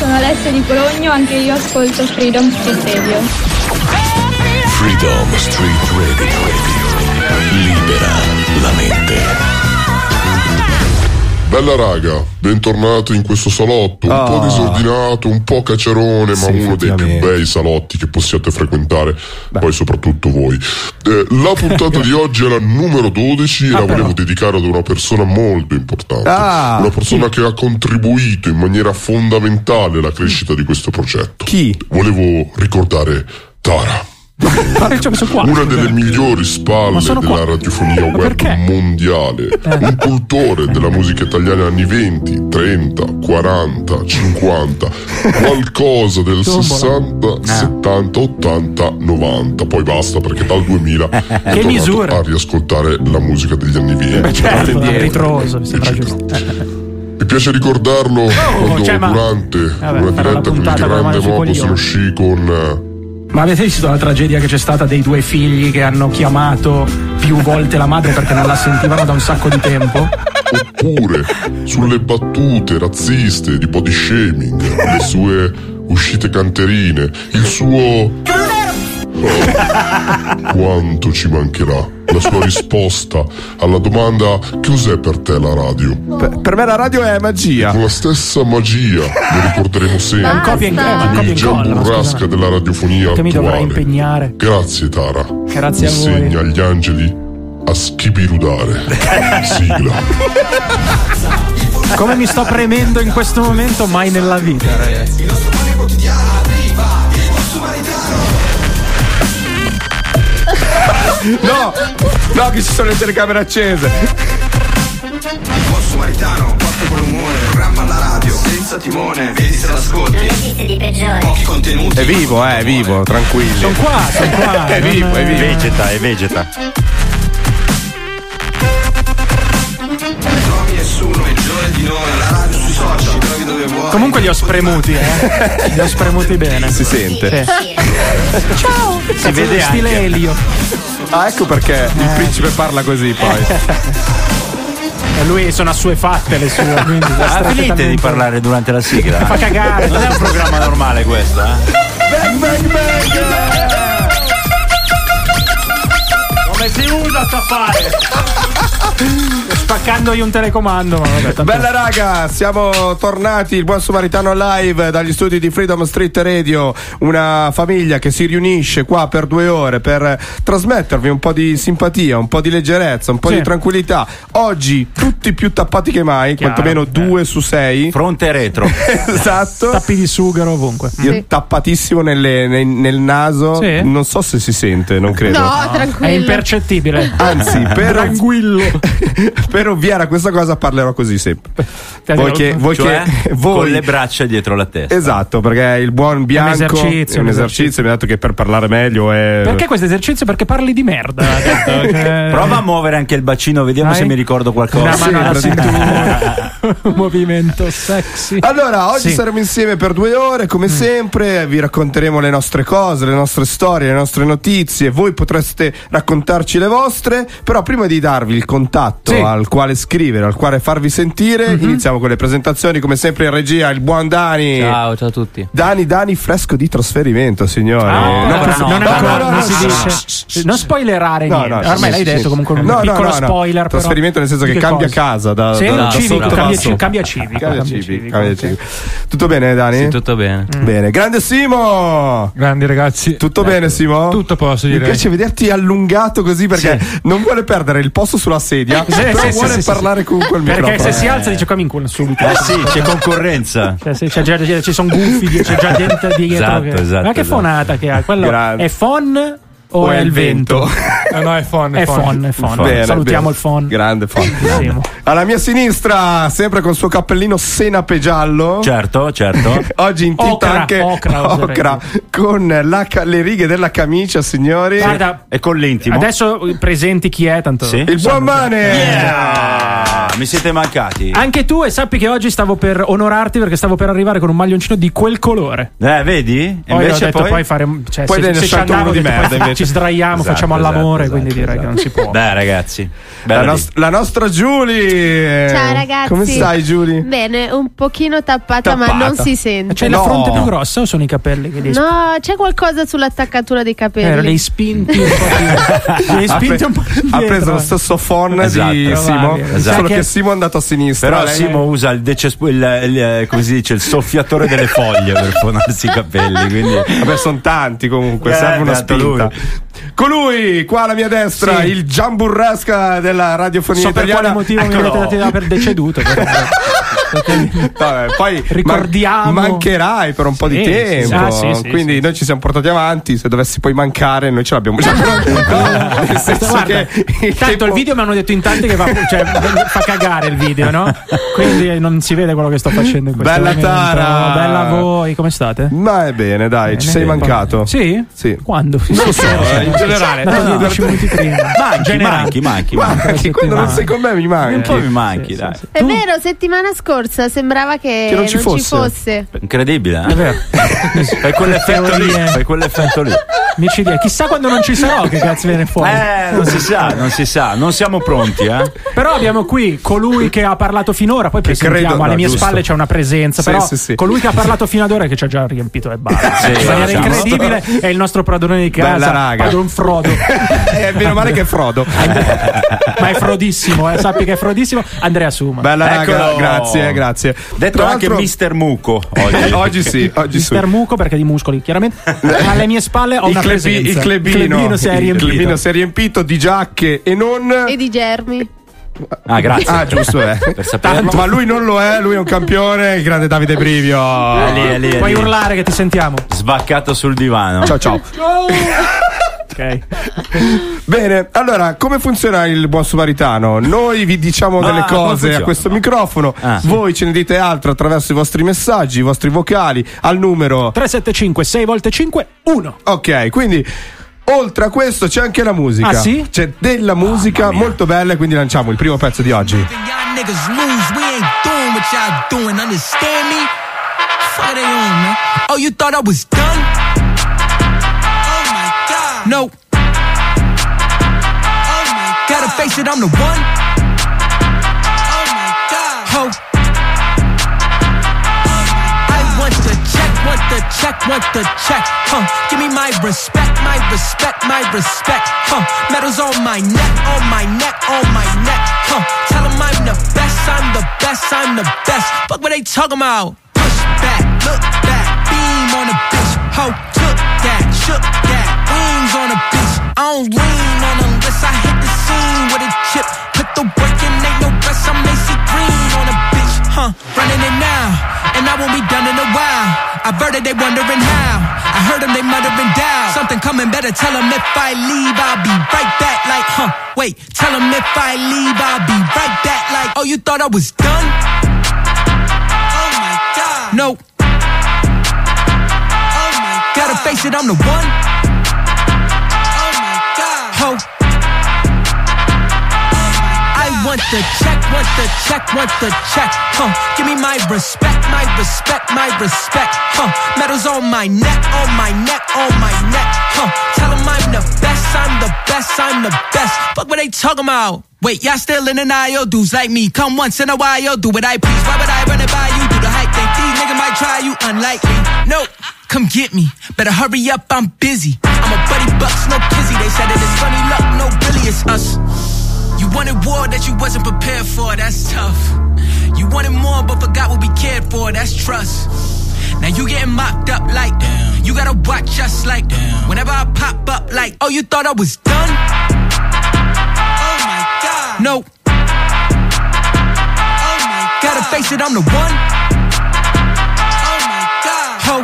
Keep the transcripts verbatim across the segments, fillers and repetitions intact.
sono Alessia di Cologno, anche io ascolto Freedom Street Radio. Freedom Street Radio, libera la mente. Bella raga, bentornato in questo salotto, un oh. po' disordinato, un po' cacerone, ma sì, uno dei più bei salotti che possiate frequentare, Beh. poi soprattutto voi. Eh, la puntata di oggi è la numero dodici e ah, la volevo però. dedicare ad una persona molto importante, ah, una persona chi? che ha contribuito in maniera fondamentale alla crescita di questo progetto. Chi? Volevo ricordare Tara. Una delle migliori spalle della radiofonia web mondiale, eh. un cultore della musica italiana anni venti, trenta, quaranta, cinquanta, qualcosa del sessanta, settanta, ottanta, novanta, poi basta perché dal duemila è che misura a riascoltare la musica degli anni venti. Beh, certo, ritroso, mi sembra giusto. Mi piace ricordarlo oh, quando cioè, ma... durante Vabbè, una diretta con il grande Moco se ne uscì con... Ma avete visto la tragedia che c'è stata dei due figli che hanno chiamato più volte la madre perché non la sentivano da un sacco di tempo? Oppure sulle battute razziste di body shaming, le sue uscite canterine, il suo... Oh, quanto ci mancherà la sua risposta alla domanda: che cos'è per te la radio? Per, per me la radio è magia. Con la stessa magia lo ricorderemo sempre. Un copia in crema, come il Gian Burrasca della radiofonia che attuale. mi dovrà impegnare. Grazie Tara. Grazie a voi. Insegna agli angeli a schipirudare. Sigla. Come mi sto premendo in questo momento, mai nella vita, ragazzi. No, no, che ci sono le telecamere accese. Il buon sumaritano, forte con l'umore, programma alla radio, senza timone, vedi se l'ascolti. Notizie di peggiore. Pochi contenuti. È vivo, eh, è vivo, tranquilli. Sono qua, sono qua. È vivo, è vivo. Vegeta, è vegeta. Non trovi nessuno peggiore di noi, alla radio, sui social, trovi dove vuoi. Comunque li ho spremuti, eh. Li ho spremuti bene. Si sente. Sì. Ciao. Si vede stile anche. Elio. Ah, ecco perché il principe parla così poi. E lui sono assuefatte le sue, quindi ah, finite di parlare durante la sigla. Fa cagare. Non è un programma normale questo, eh? Bang bang bang! Come si usa sta fare? Spaccando io un telecomando. Ma vabbè, tanto... Bella raga, siamo tornati, il buon Sumaritano live dagli studi di Freedom Street Radio, una famiglia che si riunisce qua per due ore per trasmettervi un po' di simpatia, un po' di leggerezza, un po' sì. di tranquillità. Oggi tutti più tappati che mai, Chiaro, quantomeno eh. due su sei. Fronte e retro. Esatto. Tappi di sughero ovunque. Io Sì. tappatissimo nelle, nel, nel naso, Sì. non so se si sente, non credo. No, È tranquillo. impercettibile. Anzi, per, Tranquillo. per ovviare a questa cosa parlerò così sempre. Voi che, voi Cioè, che voi... con le braccia dietro la testa. Esatto, perché il buon Bianco esercizio, è un un esercizio, mi ha detto che per parlare meglio è... Perché questo esercizio? Perché parli di merda. Ha detto, cioè... Prova a muovere anche il bacino, vediamo Dai. se mi ricordo qualcosa. Una mano alla Sì, cintura. Un movimento sexy. Allora, oggi Sì. saremo insieme per due ore, come Mm. sempre, vi racconteremo le nostre cose, le nostre storie, le nostre notizie, voi potreste raccontarci le vostre, però prima di darvi il contatto Sì. al quale scrivere, al quale farvi sentire, Mm-hmm. iniziamo con le presentazioni, come sempre in regia, il buon Dani. Ciao, ciao a tutti. Dani, Dani, fresco di trasferimento, signori. Ah, Non ancora possi- no, non no, ancora, no, no, non no, si no, dice. Non spoilerare No, niente. no, Ormai sì, l'hai sì. detto comunque un No, no, piccolo no, no. spoiler. Però. Trasferimento nel senso Di che che cambia cosa? casa da, Sì, da, da civico, sotto cambia, basso. ci- cambia civico. Cambia cambia civico, civico, cambia sì. civico. Tutto bene, Dani? Sì, tutto bene. Bene, grande Simo. Grandi ragazzi. Tutto bene, Simo? Tutto posso Mi dire. piace vederti allungato così perché non vuole perdere il posto sulla sedia, Sì, però sì, vuole sì, sì, parlare sì. comunque al Perché microfono. se si alza dice come in culo subito. Eh sì, c'è concorrenza. Cioè, se c'è già, ci sono gufi, c'è già gente dietro. Esatto, che... esatto, Ma che esatto. fonata che ha? Quello Grande. è fon o, O è il vento? No, no, è fon. È fon, è fon. Bene, Salutiamo bene. il fon. Grande fon. Simo. Alla mia sinistra, sempre col suo cappellino senape giallo. Certo, certo. Oggi in tinta Ocra, anche ocra, oserei ocra, con la ca- le righe della camicia, signori. Guarda, E con l'intimo. adesso presenti chi è, tanto. Sì. Il buon Mane. Yeah! mi siete mancati. Anche tu, e sappi che oggi stavo per onorarti perché stavo per arrivare con un maglioncino di quel colore. Eh, vedi? Poi Invece ho detto poi, poi fare, cioè, poi se, se ci andavo, di detto, merda, poi invece. ci sdraiamo, Esatto, facciamo esatto, all'amore, esatto, quindi direi esatto. che non si può. Beh, ragazzi, La, nos- la nostra Giulie. Ciao ragazzi. Come stai, Giulie? Bene, un pochino tappata, Tappata. ma non si sente. C'hai No. la fronte più grossa o sono i capelli che devi No, c'è qualcosa sull'attaccatura dei capelli. Eh, li hai spinti un po' più. Li hai Ha, spinti pre- un po' più ha dietro. preso lo stesso phon Esatto, di Simo, probabile. Esatto. solo Sai che che- Simo è andato a sinistra. Però lei- Simo usa il, decespo- il, il, il come si dice, il soffiatore delle foglie per fonarsi i capelli. Quindi Vabbè, sono tanti comunque, Eh, serve una beato spinta. Esatto, lui. Colui, qua alla mia destra, Sì. il Gian Burrasca della radiofonia So per italiana. quale motivo mi Eccolo. avete dato per deceduto. però- perché- Vabbè, poi Ricordiamo- man- mancherai per un po' di Sì, tempo. sì, ah, sì, sì, quindi sì, noi ci siamo portati avanti. Se dovessi poi mancare, noi ce l'abbiamo già pronta. Nel senso Guarda, che il tanto tempo- il video mi hanno detto in tanti che va, cioè, fa cagare il video, no? Quindi non si vede quello che sto facendo in questo Bella momento. Tara. Bella a voi, come state? Ma è bene, dai, ci Bene. sei mancato. Sì? Sì. Quando? Non lo so, eh, in generale. Dato No, dieci per- minuti prima. manchi, Generale. manchi, manchi, Guarda, manchi. che quando non settimana. sei con me mi Un manchi. po' mi manchi, Sì, dai. sì, sì. È Tu- vero, settimana scorsa sembrava che, Che non ci fosse. fosse. Incredibile, È eh? vero. Fai quell'effetto lì, Teorie. fai quell'effetto lì. Amici di chissà quando non ci sarò che cazzo viene fuori. Eh, non si sa, non si sa, non siamo pronti, eh? Però abbiamo qui colui che ha parlato finora, poi Che presentiamo, credo- alle no, mie giusto. spalle c'è una presenza, Sì, però sì, sì. colui che ha parlato fino ad ora e che ci ha già riempito le barre Sì, in maniera diciamo. incredibile è il nostro padrone di casa, Bella raga. padron Frodo. È meno male che è Frodo. Ma è frodissimo, eh, sappi che è frodissimo. Andrea Suma. Bella raga, Eccolo. grazie, grazie. Detto Tra anche l'altro- mister Muco oggi. Eh, oggi sì, oggi sì. Mister Muco perché di muscoli, chiaramente. Ma alle mie spalle ho Il, una clubi- presenza. il clubino, si è il riempito. clubino si è riempito di giacche e non. E di germi. Ah, grazie. Ah, giusto, eh. Per saperlo. Ma lui non lo è, lui è un campione, il grande Davide Brivio. È lì, è lì, è Puoi lì. urlare che ti sentiamo. Svaccato sul divano. Ciao, ciao. Ok. Bene, allora, come funziona il buon samaritano? Noi vi diciamo Ah, delle come cose funziona? a questo microfono, Ah. voi ce ne dite altro attraverso i vostri messaggi, i vostri vocali, al numero. tre sette cinque sei volte cinque uno. Ok, quindi. Oltre a questo c'è anche la musica. Ah, sì? C'è della musica molto bella, quindi lanciamo il primo pezzo di oggi. Y'all niggas lose, we ain't doing what y'all doing, understand me? Fuck they on, man. Oh, you thought I was done? Oh my god. No. Oh my god. Gotta face it, I'm the one. Oh my god. Ho. I want the check, want the check, want the check. Huh. Give me my respect, my respect, my respect. Huh. Medals on my neck, on my neck, on my neck. Huh. Tell 'em I'm the best, I'm the best, I'm the best. Fuck what they talking about. Push back, look back, beam on a bitch. Ho, took that, shook that, wings on a bitch. I don't lean on unless I hit the scene with a chip. Put the work in, ain't no rest, I'm Macy Green on a bitch. Huh, running it now, and I won't be done in a while. I verted, they wondering how. I heard them, they muttering down. Something coming, better tell them if I leave, I'll be right back. Like, huh, wait, tell them if I leave, I'll be right back. Like, oh, you thought I was done? Oh my god. No. Oh my god. Gotta face it, I'm the one. Oh my god. Ho. I want the check, want the check, want the check. Huh. Give me my respect, my respect, my respect. Huh. Medals on my neck, on my neck, on my neck. Huh. Tell 'em I'm the best, I'm the best, I'm the best. Fuck what they talking about. Wait, y'all still in denial? Dudes like me, come once in a while, do what I please. Why would I run it by you? Do the hype thing. These niggas might try you, unlikely. No, come get me. Better hurry up, I'm busy. I'm a buddy bucks, no kizzy. They said it is funny luck, no really, it's us. You wanted war that you wasn't prepared for, that's tough. You wanted more but forgot what we cared for, that's trust. Now you getting mocked up like, damn. You gotta watch us like, damn. Whenever I pop up like, oh, you thought I was done? Oh my god. No. Oh my god. Gotta face it, I'm the one. Oh my god. Ho.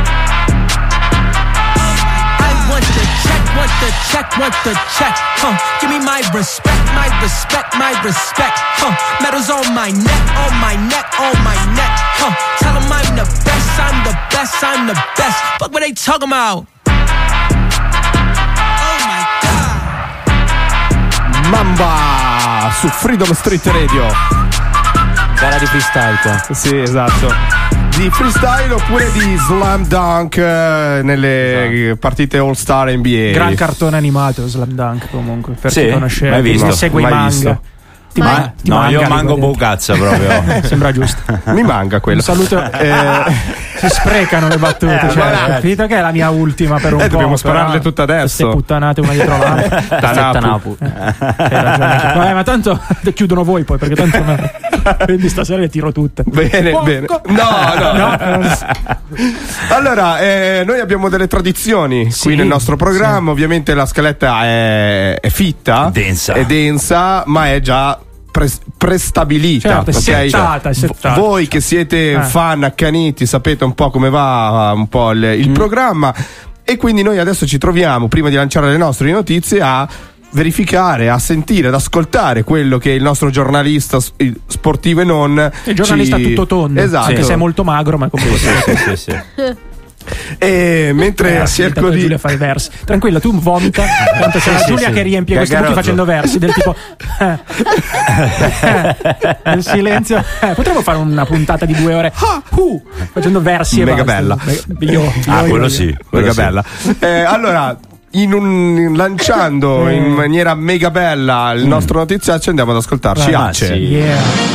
Want the check, want the check, want the check. Huh. Give me my respect, my respect, my respect. Huh. Medals on my neck, on my neck, on my neck. Huh. Tell 'em I'm the best, I'm the best, I'm the best. Fuck what they talking about. Oh my god. Mamba! Gara su Freedom Street Radio. Gara di freestyle qua. Sì, esatto. Di freestyle oppure di slam dunk eh, nelle esatto. partite All Star N B A. Gran cartone animato Slam Dunk comunque, per sì, chi conosce, mai visto. chi segue mai i manga. Visto. Ti Ma, ma- ti no, manga, io mango bocazza proprio. Sembra giusto. Mi manca quello. Un saluto. Eh, si sprecano le battute. Eh, cioè, finito che è la mia ultima per un eh, po'. dobbiamo spararle tutte adesso. Queste puttanate una dietro l'altra. Tanapu. Eh, hai ragione. Vabbè, ma tanto chiudono voi poi, perché tanto me... quindi stasera le tiro tutte. Bene, oh, bene. Co- no, no. no. Allora, eh, noi abbiamo delle tradizioni sì, qui nel nostro programma. Sì. Ovviamente la scaletta è, è fitta, densa. è densa, ma è già pre- prestabilita. Certo, è Okay? settata, è settata. Voi che siete eh. fan accaniti sapete un po' come va un po' il, il mm. programma, e quindi noi adesso ci troviamo, prima di lanciare le nostre notizie, a verificare, a sentire, ad ascoltare quello che il nostro giornalista sportivo e non, il giornalista ci... tutto tondo, esatto, che sei molto magro, ma comunque sì, sì, sì, sì. E mentre versi, cerco di Giulia fa i versi, tranquilla, tu vomita, tanto c'è la sì, Giulia sì, che riempie questi buchi facendo versi del tipo nel silenzio. Eh, potremmo fare una puntata di due ore uh, facendo versi e mega basta. bella. Io, io, ah io, quello io. sì mega sì. bella. Eh, allora, in un, lanciando in maniera mega bella il nostro notiziario, andiamo ad ascoltarci ah, Ace. sì. Yeah.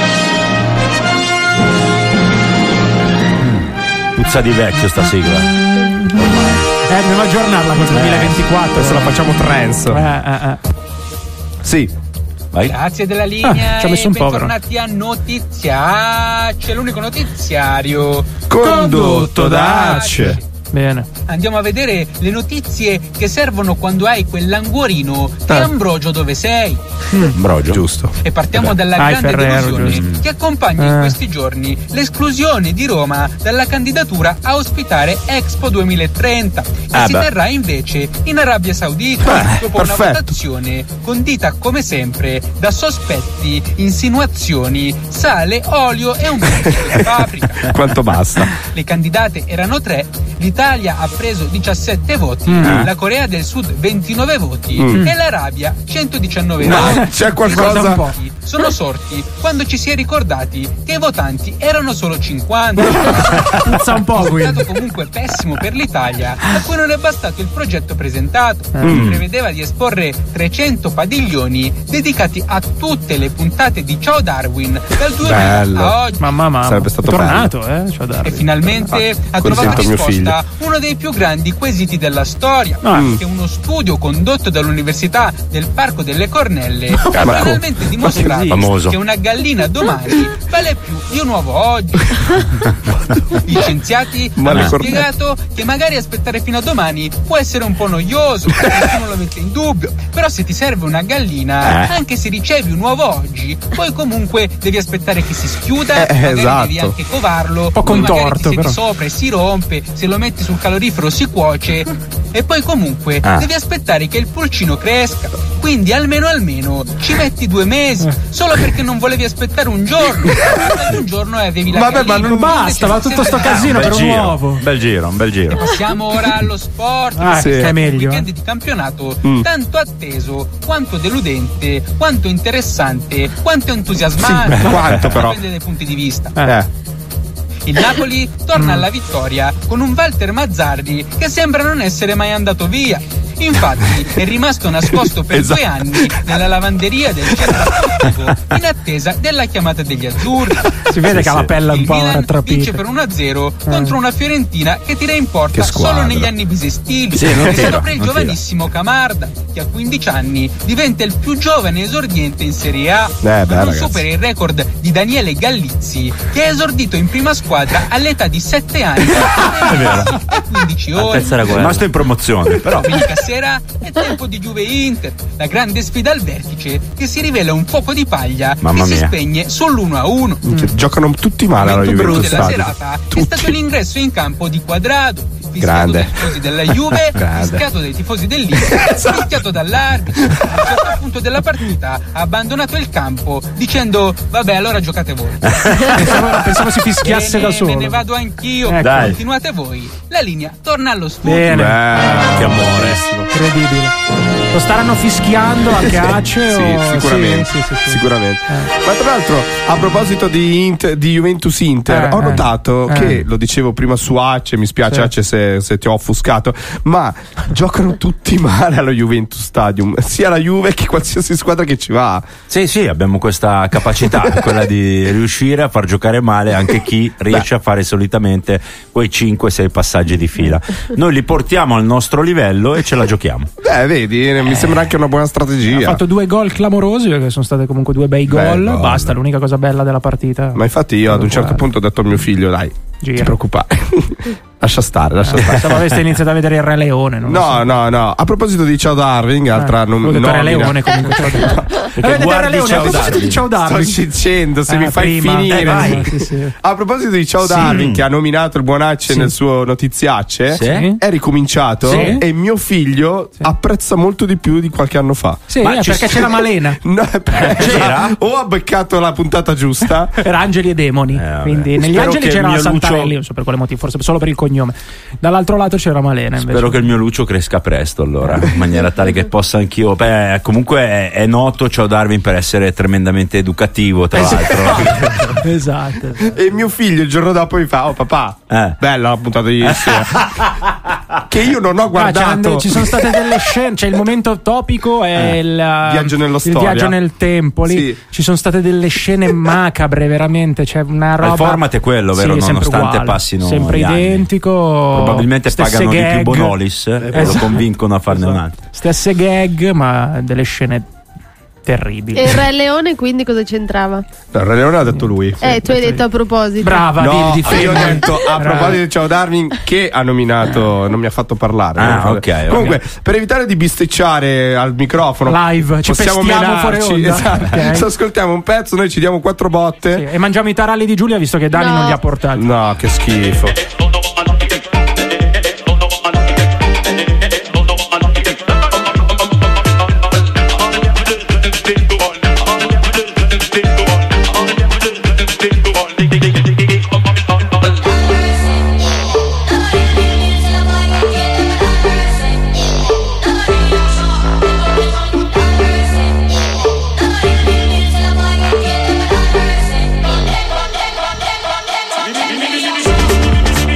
Puzza di vecchio sta sigla. Eh, dobbiamo aggiornarla con il duemilaventiquattro. Adesso la facciamo trance. Eh, eh, eh. Sì. Vai. Grazie della linea ah, ci ha messo e un po', bentornati a Notizia. C'è l'unico notiziario condotto da Ace. Bene. Andiamo a vedere le notizie che servono quando hai quell'anguorino di ah. Ambrogio dove sei. Mm. Ambrogio. Giusto. E partiamo Vabbè. dalla ah, grande Ferrero, delusione giusto. che accompagna eh. in questi giorni l'esclusione di Roma dalla candidatura a ospitare Expo duemilatrenta, che ah, si beh. terrà invece in Arabia Saudita, eh, dopo perfetto. una votazione condita come sempre da sospetti, insinuazioni, sale, olio e un pezzo di paprika. Quanto basta? Le candidate erano tre, l'Italia ha preso diciassette voti, mm. la Corea del Sud ventinove voti mm. e l'Arabia centodiciannove no, voti. c'è qualcosa. Sono sorti quando ci si è ricordati che i votanti erano solo cinquanta. Puzza un po', un risultato comunque pessimo per l'Italia, a cui non è bastato il progetto presentato, che mm. prevedeva di esporre trecento padiglioni dedicati a tutte le puntate di Ciao Darwin dal duemila bello. a oggi. Mamma mamma, sarebbe stato è tornato, bello. eh? Ciao Darwin. E finalmente ah, ha trovato mio figlio. risposta uno dei più grandi quesiti della storia, ah. che uno studio condotto dall'Università del Parco delle Cornelle ha ma finalmente dimostrato famoso. che una gallina domani vale più di un uovo oggi. Gli scienziati Ma hanno le spiegato che magari aspettare fino a domani può essere un po' noioso, nessuno lo mette in dubbio, però se ti serve una gallina, eh. anche se ricevi un uovo oggi, poi comunque devi aspettare che si schiuda, eh, magari esatto. devi anche covarlo, un po' poi magari contorto, ti sedi però. sopra e si rompe, se lo metti sul calorifero si cuoce, e poi comunque ah. devi aspettare che il pulcino cresca, quindi almeno almeno ci metti due mesi, solo perché non volevi aspettare un giorno, un giorno e avevi la Vabbè, gallina. ma non basta, ma tutto sto casino bel per un giro, uovo. bel giro, un bel giro. E passiamo ora allo sport. Ah, sì. che è meglio, Un weekend eh. di campionato Mm. tanto atteso, quanto deludente, quanto interessante, quanto entusiasmante. Sì, beh, quanto però. Dipende dai punti di vista. Eh. Il Napoli torna alla vittoria con un Walter Mazzarri che sembra non essere mai andato via. Infatti è rimasto nascosto per esatto. due anni nella lavanderia del centro sportivo in attesa della chiamata degli azzurri. Si vede sì, che ha la pelle un Il po' Milan rattrapita. vince per uno a zero contro una Fiorentina che tira in porta Che squadra. solo negli anni bisestili. Sì, non e tira, sopra il non giovanissimo Camarda, che a quindici anni diventa il più giovane esordiente in Serie A. Eh, beh, non ragazzi. supera il record di Daniele Gallizzi, che ha esordito in prima squadra all'età di sette anni e quindici ore. È rimasto in promozione, però. Domenica sera è tempo di Juve Inter, la grande sfida al vertice che si rivela un fuoco di paglia Mamma che si mia. spegne sull'uno a uno. Mm. Giocano tutti male alla Il momento Juventus della Stadio. serata Tutti. è stato l'ingresso in campo di Quadrado, fischiato Grande. dai tifosi della Juve, Grande. fischiato dai tifosi dell'Inter, fischiato dall'arbitro. A un certo punto della partita ha abbandonato il campo dicendo vabbè allora giocate voi. Pensavo, pensavo si fischiasse Bene, da solo. me ne vado anch'io, Ecco. Dai. continuate voi. La linea torna allo studio. Bene. Beh, che amore. Incredibile. Lo staranno fischiando anche Ace? Sì, o... sicuramente. Sì, sì, sì, sì. sicuramente. Eh. Ma tra l'altro, a proposito di, Inter, di Juventus Inter, Eh, ho notato eh. che, lo dicevo prima su Ace, mi spiace Sì. Ace se, se ti ho offuscato, ma giocano tutti male allo Juventus Stadium, sia la Juve che qualsiasi squadra che ci va. Sì, sì, abbiamo questa capacità, quella di riuscire a far giocare male anche chi riesce Beh. a fare solitamente quei cinque sei passaggi di fila. Noi li portiamo al nostro livello e ce la giochiamo. Beh, vedi, eh. mi sembra anche una buona strategia. Ha fatto due gol clamorosi, perché sono state comunque due bei gol. Beh, Basta, l'unica cosa bella della partita. Ma infatti io ad un certo punto ho detto a mio figlio, dai, Gira. ti preoccupare. Lascia stare, lascia stare. Se aveste iniziato a vedere il Re Leone, non lo No, so. no, no. A proposito di Ciao Darwin, altra Eh, nom- ho detto nomina. Re Leone comunque. Ciao Darwin. Avete guardi Re Leone, Ciao a proposito Darwin. di Ciao Darwin. Sto dicendo, se Eh, mi fai prima. finire. Eh, vai. Sì, sì. A proposito di Ciao Sì. Darwin, che ha nominato il Buonacce Sì. nel suo notiziacce, Sì. è ricominciato Sì. e mio figlio apprezza molto di più di qualche anno fa. Sì, Ma eh, ci perché sta- c'era Malena. No, C'era? o ha beccato la puntata giusta. Per Angeli e Demoni. vabbè. Quindi negli Spero Angeli che c'era il mio Santarelli, Lucio- non so per quale motivo, forse solo per il cognome. Dall'altro lato c'era Malena invece. Spero che il mio Lucio cresca presto, allora, in maniera tale che possa anch'io. Beh, comunque è, è noto Ciao Darwin per essere tremendamente educativo, tra l'altro. Esatto. E mio figlio il giorno dopo mi fa: oh papà, Eh. bella la puntata di ieri sera. Che io non ho Ah, guardato. c'erano- ci sono state delle scene, cioè il momento topico è Eh, il viaggio nello il storia. viaggio nel tempo. Lì Sì. ci sono state delle scene macabre, veramente. C'è una roba. Il format è quello, vero? Sì, sempre Nonostante uguale, passino sempre gli anni. identico. Probabilmente stesse pagano di più gag. Bonolis e lo Esatto. convincono a farne un altro. Stesse gag, ma delle scene terribili. E il Re Leone quindi cosa c'entrava? No, il Re Leone ha detto lui. Eh, tu hai detto a proposito. Brava, No, di, di io ho detto a proposito di Ciao Darwin che ha nominato, non mi ha fatto parlare. Ah, Non mi fa- ok, ok. Comunque, per evitare di bisticciare al microfono Live, ci possiamo pestiamo fuori menarci, onda. esatto. Ok. Se ascoltiamo un pezzo, noi ci diamo quattro botte. Sì, e mangiamo i taralli di Giulia visto che Dani No. non li ha portati. No, che schifo. Thank you.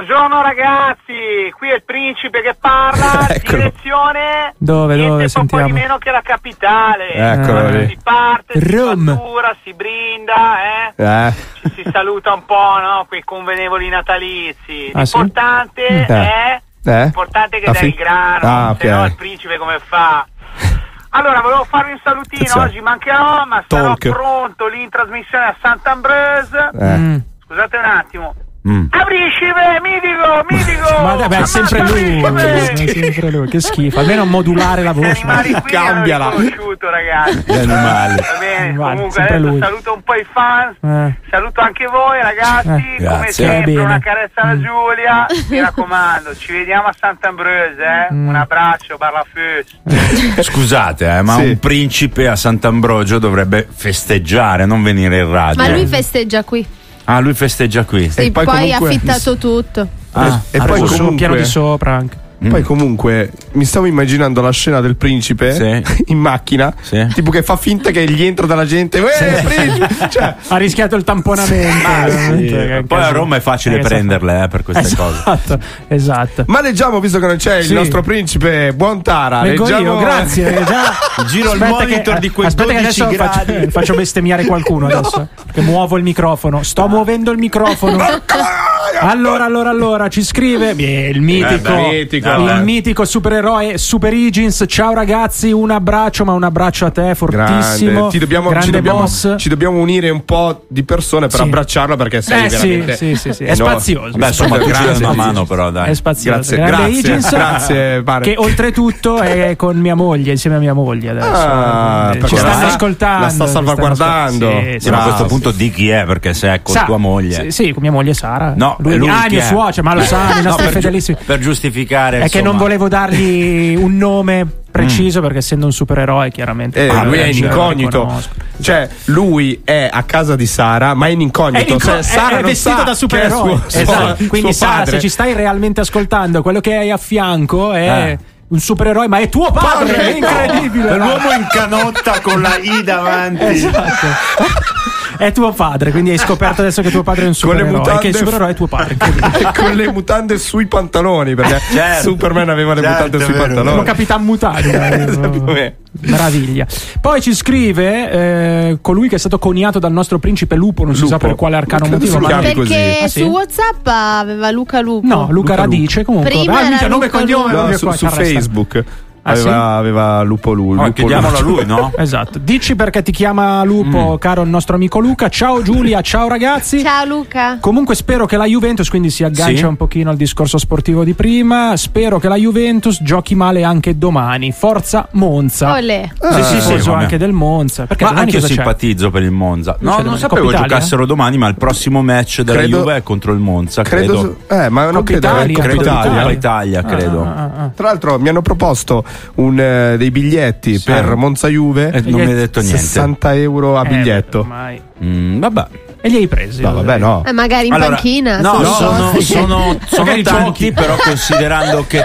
Buongiorno ragazzi, qui è il principe che parla, direzione dove, niente dove po' sentiamo? di meno che la capitale. Eccolo Eh, lì. Si parte, si Rome. fattura, si brinda, eh? Eh. Ci si saluta un po', no? Quei convenevoli natalizi. Ah, sì? L'importante Eh. è Eh? l'importante è che La dai fi- il grano, Ah, se no ok. il principe come fa? Allora, volevo farvi un salutino, Cazzo. oggi mancherò, ma sarò Talk. pronto lì in trasmissione a Sant'Ambrose. Eh. Mm. Scusate un attimo. Mm. A principe, mitico, mitico! Ma vabbè, è sempre lui, Principe! è sempre lui, che schifo, almeno modulare la voce. Animali qui Cambiala. l'ho riconosciuto, ragazzi. Gli animali. Va bene, Guarda, comunque sempre adesso lui. saluto un po' i fan, Eh. saluto anche voi ragazzi, Eh, come grazie. sempre Bene. una carezza alla Mm. Giulia, mi raccomando, ci vediamo a Sant'Ambrose, eh? Mm. Un abbraccio, parla fus. Scusate, eh, ma Sì. un principe a Sant'Ambrogio dovrebbe festeggiare, non venire in radio. Ma lui festeggia qui. Ah, lui festeggia qui. Sì, E poi poi, ha comunque- affittato tutto. Ah, e Ah, poi sul comunque, piano di sopra anche. poi comunque mi stavo immaginando la scena del principe Sì. in macchina, Sì. tipo che fa finta che gli entra dalla gente. "Eh, principe!" Cioè, Ha rischiato il tamponamento. Ah, sì. veramente, che è un Poi a casino. Roma è facile Eh, che prenderle eh, per queste esatto, cose. Esatto. ma leggiamo, visto che non c'è Sì. il nostro principe Buontara. Leggo Leggiamo... io, grazie. Già. Giro il Aspetta monitor che- di quei aspetta che dodici adesso faccio, gradi. faccio bestemmiare qualcuno adesso. Perché muovo il microfono. Sto muovendo il microfono. Allora, allora, allora, ci scrive eh, il mitico, Eh, beh, mitico. il Eh. mitico supereroe Super Higgins. Ciao ragazzi, un abbraccio, ma un abbraccio a te, fortissimo. Grande. Ti dobbiamo, grande ci, dobbiamo, boss. ci dobbiamo unire un po' di persone per Sì. abbracciarlo, perché sei Eh, sì, veramente sì, sì, sì. Eh, È no. spazioso. Beh, insomma, tu ci dai Grazie. una mano, però, dai. È spazioso. Grazie, Grande grazie, Higgins, grazie, pare. che oltretutto è con mia moglie, insieme a mia moglie adesso. Ah, Eh, perché ci la stanno sta- ascoltando. la sta ci stanno salvaguardando. ascol- Sì, Sì, ma a Bravo. questo punto di chi è, perché se è con Sa- tua moglie. Sì, sì, con mia moglie Sara. No, lui, e lui ah, chi mio è? suocero, ma lo sa, i No, nostri per, giu- fedelissimi. per giustificare. È che insomma. non volevo dargli un nome preciso perché essendo un supereroe chiaramente Eh, ah, lui è eh, in lo incognito, riconosco. cioè lui è a casa di Sara, ma è in incognito. È, in Cioè, è- Sara è non vestito sa da che è supereroe. suo, suo- Esatto. suo Quindi Sara, padre. se ci stai realmente ascoltando, quello che hai a fianco è Eh. un supereroe, ma è tuo padre, Padre, è incredibile. L'uomo in canotta con la I davanti. Esatto. È tuo padre, quindi hai scoperto adesso che tuo padre è un Con le supereroe. E che il mutande- supereroe è tuo padre. con le mutande sui pantaloni, perché Certo. Superman aveva le Certo, mutande è sui vero. Come pantaloni. Capitan Mutanda. Più o meno. Meraviglia. Poi ci scrive eh, colui che è stato coniato dal nostro principe Lupo, non si Lupo. sa per quale arcano Credo motivo. si Ma chiami Perché così. Ah, sì? su WhatsApp aveva Luca Lupo. no, Luca, Luca Radice comunque. Prima Ah, era minchia, nome e Luca cognome. Lupo. No, proprio su, qua, su carresta. Facebook Ah, aveva, sì? aveva Lupo lui. Oh, Lupo chiediamolo a lui, no? Esatto. Dici perché ti chiama Lupo, caro il nostro amico Luca. Ciao Giulia, ciao ragazzi. Ciao Luca. Comunque spero che la Juventus, quindi si aggancia Sì. un pochino al discorso sportivo di prima, spero che la Juventus giochi male anche domani. Forza Monza. Olè. Sì, sì, sì, vabbè. anche del Monza. Perché Ma domani anche io cosa c'è? simpatizzo per il Monza. c'è No, non domani? sapevo Coppa Italia? giocassero domani, ma il prossimo match della Credo- Juve è contro il Monza, credo. Credo, eh, ma non Coppa credo Italia, Coppa Credo di Italia. Coppa Italia, credo. Ah, ah, ah. Tra l'altro mi hanno proposto un, eh, dei biglietti per Monza Juve. Eh, non mi hai detto niente. sessanta euro a Eh, biglietto. ormai. Mm, vabbè. E li hai presi? No, vabbè, no. Eh, magari in Allora, panchina. no, sono sono, cose. sono, sono Magari tanti, giochi. però considerando che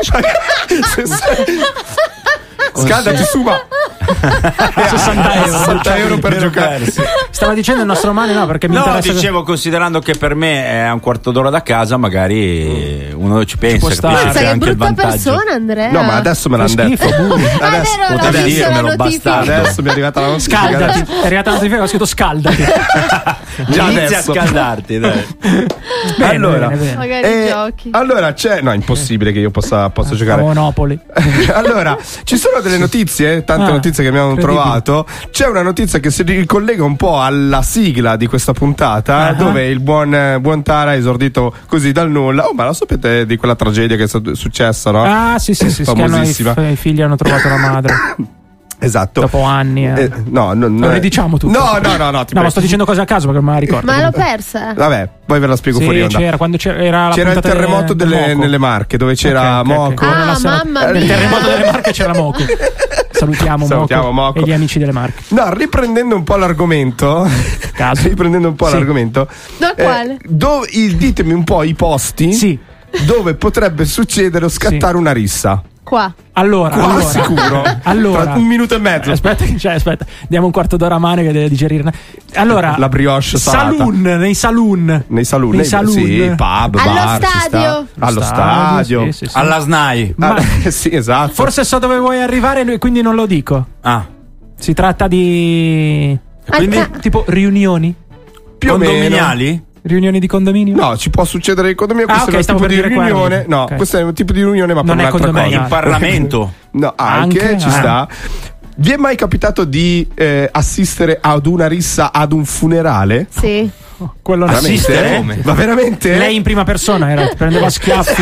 Scaldati su, ma sessanta euro. sessanta euro per Meno giocare. persi. Stava dicendo il nostro male, no, perché mi No, interessa. dicevo, considerando che per me è a un quarto d'ora da casa, magari uno ci pensa, può capisce stare. c'è Sai che anche il brutta vantaggio. persona, Andrea. No, ma adesso me l'hanno Che detto. schifo, Buri. Ah, è Adesso, vero, l'ho potevi visto la dirmelo, notifica. bastardo. adesso mi è arrivata la notifica. Scaldati. È arrivata la notifica, ho scritto scaldati. Già Inizia adesso. a scaldarti, dai. Bene, Allora, bene, bene. Magari Eh, giochi. allora c'è. No, è impossibile che io possa, possa A giocare. Monopoli. Allora, ci sono delle notizie, tante Ah, notizie che abbiamo incredibile. trovato. C'è una notizia che si ricollega un po' alla sigla di questa puntata, Ah. dove il buon, eh, buon Tara ha esordito così dal nulla. Oh, ma la sapete di quella tragedia che è sta- successa, no? Ah, sì, sì, sì, sì, che hanno i, famosissima. f- i figli hanno trovato la madre Esatto. dopo anni. Eh. Eh, no, no, Non le diciamo tutte. No, no, no, no. ti No, ma prego. sto dicendo cose a caso perché non me la ricordo. Ma l'ho persa. Vabbè, poi ve la spiego Sì, fuori onda. c'era quando c'era, era la C'era il puntata terremoto del delle, Moco. nelle Marche, dove c'era Ok, ok, ok. Moco. Ah, Nella sera- mamma Nel mia. terremoto delle Marche c'era Moco. Salutiamo, Salutiamo Moco, Moco. e gli amici delle Marche. No, riprendendo un po' l'argomento. Caso. riprendendo un po' Sì. l'argomento. Da quale? dove- il- ditemi un po' i posti Sì. dove potrebbe succedere o scattare una rissa. Qua. Allora, Qua, allora, sicuro. allora, Tra un minuto e mezzo. Aspetta, cioè, aspetta, diamo un quarto d'ora a Mane che deve digerire. Allora, la brioche salata. Saloon, nei saloon. Nei saloon, nei nei, saloon. Sì, pub, Allo bar, ci stadio. sta. Allo stadio. Sì, sì, sì. Alla S N A I. Ma- Ah, sì, esatto. Forse so dove vuoi arrivare, quindi non lo dico. Ah. Si tratta di. Quindi Ah, tipo riunioni? più o meno. condominiali? Riunioni di condominio? No, ci può succedere il condominio. Ah, Questo ok, è un stavo tipo per di dire quello. riunione. No, Ok. questo è un tipo di riunione, ma Non per è un'altra cosa. condominiale. Il Parlamento? No, anche Anche? ci Ah. sta. Vi è mai capitato di eh, assistere ad una rissa ad un funerale? Sì. Quello non Assistere? Come? Ma veramente? Lei in prima persona era, prendeva schiaffi.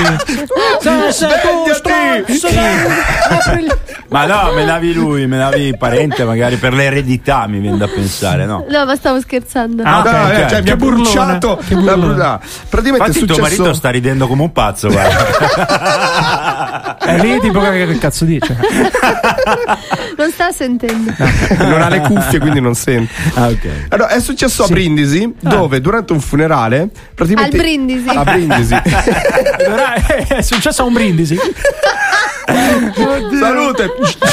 Ma no, me davi lui, me davi il parente, magari per l'eredità mi viene da pensare, no? No, ma stavo scherzando. Ah, No, ok, eh, ok. cioè, mi Che ha burlone. bruciato Che la burlone. bruciata. Praticamente Infatti è tuo successo. marito sta ridendo come un pazzo, guarda. È lì tipo che, che cazzo dice? Non sta sentendo. Non ha le cuffie, quindi non sente. Ah, ok. Allora, è successo a Brindisi, dove durante un funerale, praticamente. Al Brindisi. A Brindisi. Allora, è successo a un brindisi. Salute.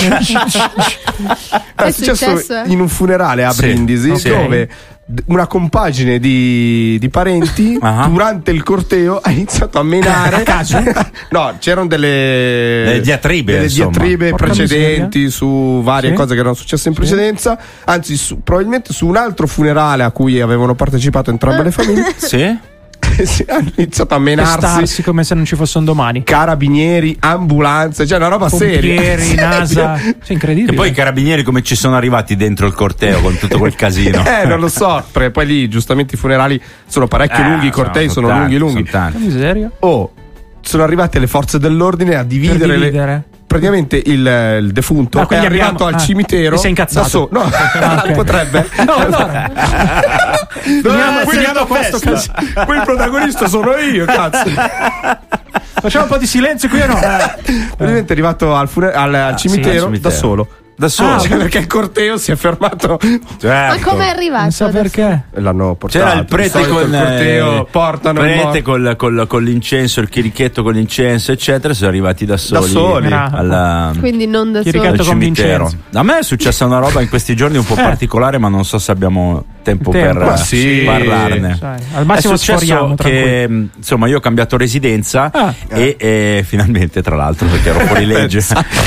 È, È successo, successo, eh? in un funerale a Sì, Brindisi, ok. dove d- una compagine di, di parenti Ah. durante il corteo ha iniziato a menare A caso? no, c'erano delle Delle diatribe, delle insomma. diatribe Porca precedenti su varie Sì. cose che erano successe in precedenza, anzi su- probabilmente su un altro funerale a cui avevano partecipato entrambe le famiglie. Sì? Sì, hanno iniziato a menarsi. Pestarsi come se non ci fosse un domani. Carabinieri, ambulanze, cioè una roba seria. Pompieri, NASA. Sì, incredibile. E poi i carabinieri come ci sono arrivati dentro il corteo con tutto quel casino? Eh, non lo so, perché poi lì giustamente i funerali sono parecchio Eh, lunghi, i sono- cortei sono sono, tanti, lunghi, lunghi. sono tanti. Che miseria. Oh, sono arrivate le forze dell'ordine a dividere, Per dividere. Le, praticamente il, il defunto Ah, è quindi arrivato abbiamo- al ah, cimitero e si è incazzato. da solo. No, Ah, ok. potrebbe. No, allora. Finiamo, Qui- finiamo questo caso. Qui il protagonista sono io, cazzo. Facciamo un po' di silenzio qui o no? Praticamente è arrivato al, fune- al- al sì, cimitero, al cimitero. da solo. Da solo. Ah, Cioè, perché il corteo si è fermato. Ma come è arrivato? Non so adesso? perché. E l'hanno portato. C'era il Di prete solito con il corteo, eh, portano il prete morto. col, col- con l'incenso, il chirichetto con l'incenso, eccetera. Sono arrivati da soli, soli. alla, Quindi non da Chiricato solo. al con cimitero. Vincenzo. A me è successa una roba in questi giorni un po' Eh. particolare, ma non so se abbiamo tempo, Tempo. per Ma eh, sì. parlarne. Sai, al massimo è successo sforiamo, che mh, insomma io ho cambiato residenza Ah. e, e finalmente tra l'altro perché ero fuori legge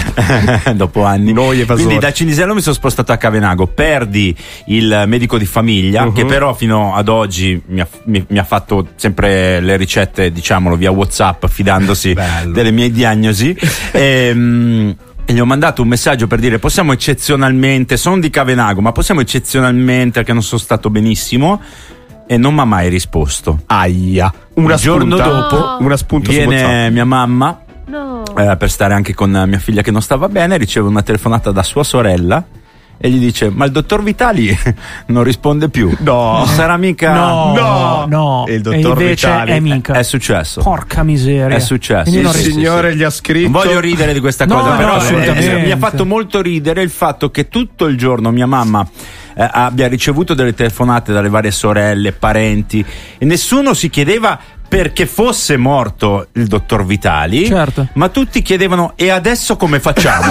dopo anni. Noi evasori. Quindi da Cinisello mi sono spostato a Cavenago. Perdi il medico di famiglia Uh-huh. che però fino ad oggi mi ha, mi- mi ha fatto sempre le ricette, diciamolo, via WhatsApp, fidandosi Bello. delle mie diagnosi. e, mh, e gli ho mandato un messaggio per dire possiamo eccezionalmente, sono di Cavenago, ma possiamo eccezionalmente, perché non sono stato benissimo, e non mi ha mai risposto. Aia. Una Il giorno spunta. dopo Una spunta su viene WhatsApp. mia mamma No. eh, per stare anche con mia figlia che non stava bene, riceve una telefonata da sua sorella e gli dice ma il dottor Vitali non risponde più. No. Non sarà mica No, No. no. E il dottor invece Vitali? è mica. È successo. Porca miseria. È successo. Quindi Il non Sì, ris- sì, signore sì. gli ha scritto. Non voglio ridere di questa No, cosa, no, però assolutamente. eh, mi ha fatto molto ridere il fatto che tutto il giorno mia mamma eh, abbia ricevuto delle telefonate dalle varie sorelle, parenti, e nessuno si chiedeva perché fosse morto il dottor Vitali, Certo. ma tutti chiedevano e adesso come facciamo?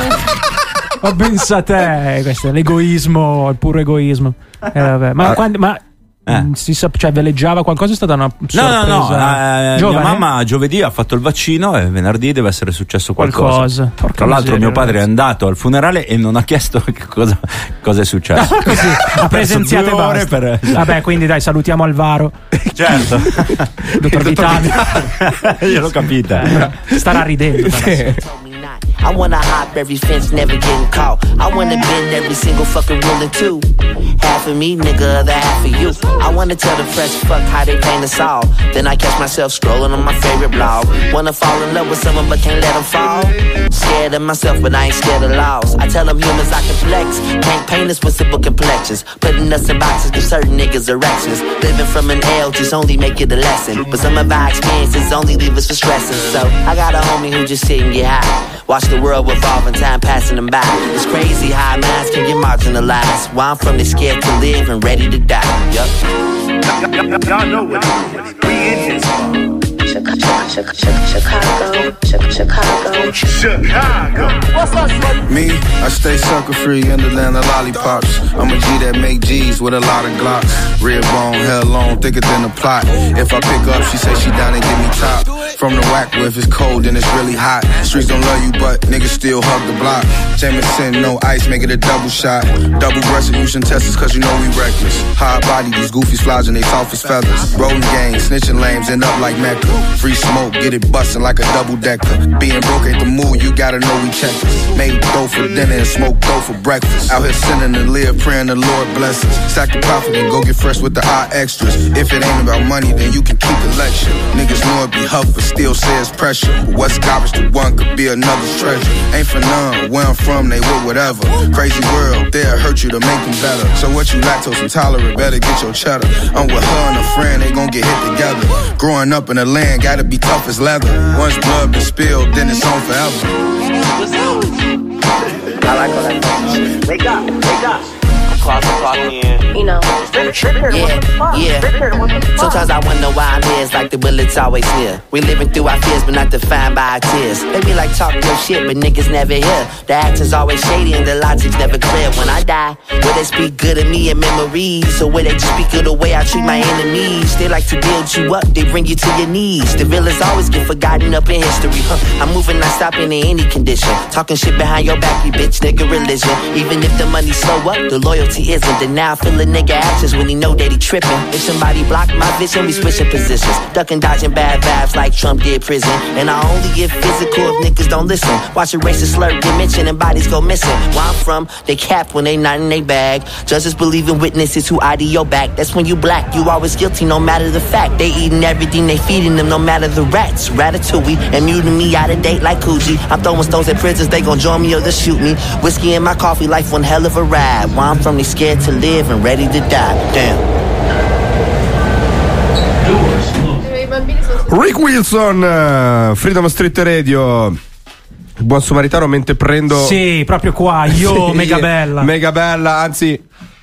Ma pensa te, questo è l'egoismo, il puro egoismo. Eh, vabbè. Ma, quando, ma Eh. mh, si sa, cioè, veleggiava qualcosa? È stata una No, sorpresa? no, no, eh, mia Giovane? mamma giovedì ha fatto il vaccino e venerdì deve essere successo qualcosa. Qualcosa. Porca Tra l'altro miseria, mio padre ragazzi. è andato al funerale e non ha chiesto che cosa, cosa è successo. Così, ha presenziato e due ore basta. per- Vabbè, quindi dai, salutiamo Alvaro. Certo. Dottor Vitali. Io l'ho capita. Starà ridendo. adesso. I wanna hop every fence, never getting caught. I wanna bend every single fucking rule in two. Half of me, nigga, other half of you. I wanna tell the press fuck how they paint us all. Then I catch myself scrolling on my favorite blog. Wanna fall in love with someone but can't let them fall. Scared of myself but I ain't scared of loss. I tell them humans I can flex. Can't paint us with simple complexions. Putting us in boxes give certain niggas erections. Living from an L just only make it a lesson. But some of our experiences only leave us for stressing. So I got a homie who just sit and get high. Watch the world revolve and time passing them by. It's crazy how minds can get marginalized. Where I'm from, they scared to live and ready to die. Yup. Y'all know what it is. We in this. Chicago, Chicago, Chicago. Me, I stay sucker free in the land of lollipops. I'm a G that make G's with a lot of Glocks. Red bone, hell long, thicker than the plot. If I pick up, she say she down and give me top. From the whack with it's cold and it's really hot. Streets don't love you, but niggas still hug the block. Jameson, no ice, make it a double shot. Double resolution testers, cause you know we reckless. Hard body, these goofies flies and they soft as feathers. Rolling gang, snitching lames, end up like Mecca. Free smoke, get it bustin' like a double decker. Being broke ain't the move, you gotta know we checkers. Made dough for dinner and smoke dough for breakfast. Out here sinning and live, praying the Lord bless us. Stack the profit and go get fresh with the eye extras. If it ain't about money, then you can keep the lecture. Niggas know it be huff, but still says pressure. But what's garbage to one could be another's treasure. Ain't for none, where I'm from, they with whatever. Crazy world, they'll hurt you to make them better. So what you lactose intolerant, better get your cheddar. I'm with her and a friend, they gon' get hit together. Growing up in the land, gotta be tough as leather. Once blood been spilled, then it's on forever. I like all that. Wake up, wake up. Clock, clock in. You know. Yeah, yeah. Sometimes I wonder why I'm here. It's like the bullets always here. We living through our fears, but not defined by our tears. They be like talk your shit, but niggas never hear. The acting's always shady and the logic's never clear. When I die, will they speak good of me in memories? Or will they just speak of the way I treat my enemies? They like to build you up, they bring you to your knees. The villains always get forgotten up in history. Huh. I'm moving, not stopping in any condition. Talking shit behind your back, you bitch, nigga religion. Even if the money slow up, the loyalty isn't. Then now I feel a nigga actions when he know that he tripping. If somebody block my vision, we switching positions. Ducking, dodging bad vibes like Trump did prison. And I only get physical if niggas don't listen. Watch a racist slur get mentioned and bodies go missing. Where I'm from, they cap when they not in they bag. Judges believe in witnesses who eye to your back. That's when you black, you always guilty no matter the fact. They eating everything, they feeding them no matter the rats. Ratatouille, and muting me out of date like Coogee. I'm throwing stones at prisons, they gon' join me or they shoot me. Whiskey in my coffee, life one hell of a ride. Where I'm from, they scared to live and ready to die. Damn. Rick Wilson, uh, Freedom Street Radio. Il buon samaritano mentre prendo. Sì, proprio qua. Io, sì, mega bella. Mega bella, anzi.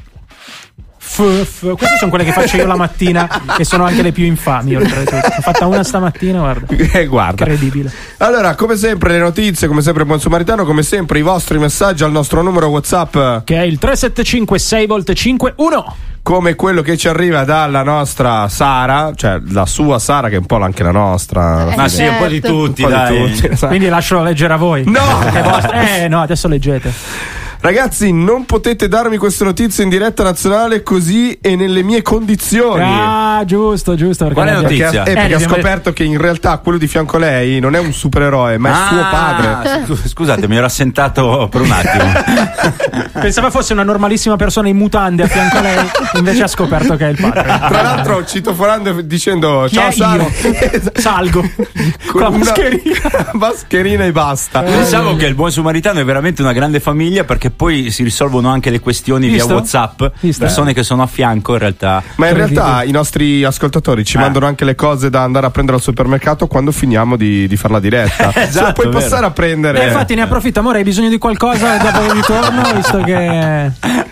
F, f. Queste sono quelle che faccio io la mattina, che sono anche le più infami. Ho fatta una stamattina, guarda. Eh, guarda. Incredibile. Allora, come sempre, le notizie, come sempre, buon samaritano, come sempre, i vostri messaggi al nostro numero WhatsApp, che è il tre sette cinque sei volte cinque uno. Come quello che ci arriva dalla nostra Sara, cioè la sua Sara, che è un po' anche la nostra. Eh, ma sì, un po' di tutti, un po' dai. di tutti. Quindi lascio leggere a voi. No! Eh, no, adesso leggete. Ragazzi, non potete darmi queste notizie in diretta nazionale così e nelle mie condizioni. Ah, giusto, giusto. Qual è la notizia? Perché, eh, perché ha scoperto che in realtà quello di fianco a lei non è un supereroe, ma è ah, suo padre. Scusate, mi ero assentato per un attimo. Pensava fosse una normalissima persona in mutande a fianco a lei, invece ha scoperto che è il padre. Tra l'altro citofonando dicendo Chi ciao è Sara. Salgo con la mascherina. mascherina e basta. Pensavo che il buon samaritano è veramente una grande famiglia, perché poi si risolvono anche le questioni Visto? via WhatsApp. Visto? Persone che sono a fianco in realtà. Ma in realtà i nostri ascoltatori ci eh. mandano anche le cose da andare a prendere al supermercato quando finiamo di, di fare la diretta. Esatto, Se puoi vero. passare a prendere. Eh, infatti ne approfitto, amore, hai bisogno di qualcosa dopo il ritorno, visto che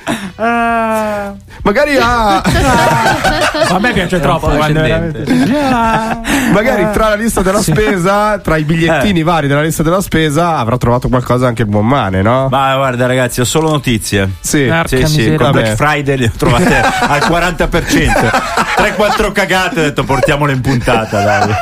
uh... magari ha a me piace troppo quando veramente... magari tra la lista della Sì. spesa, tra i bigliettini Eh. vari della lista della spesa avrà trovato qualcosa anche il buon Mane, no? Ma guarda ragazzi, ho solo notizie. Sì, Porca sì, sì, miseria. con Vabbè. Black Friday le ho trovate al quaranta per cento. tre quattro cagate, ho detto portiamole in puntata, dai.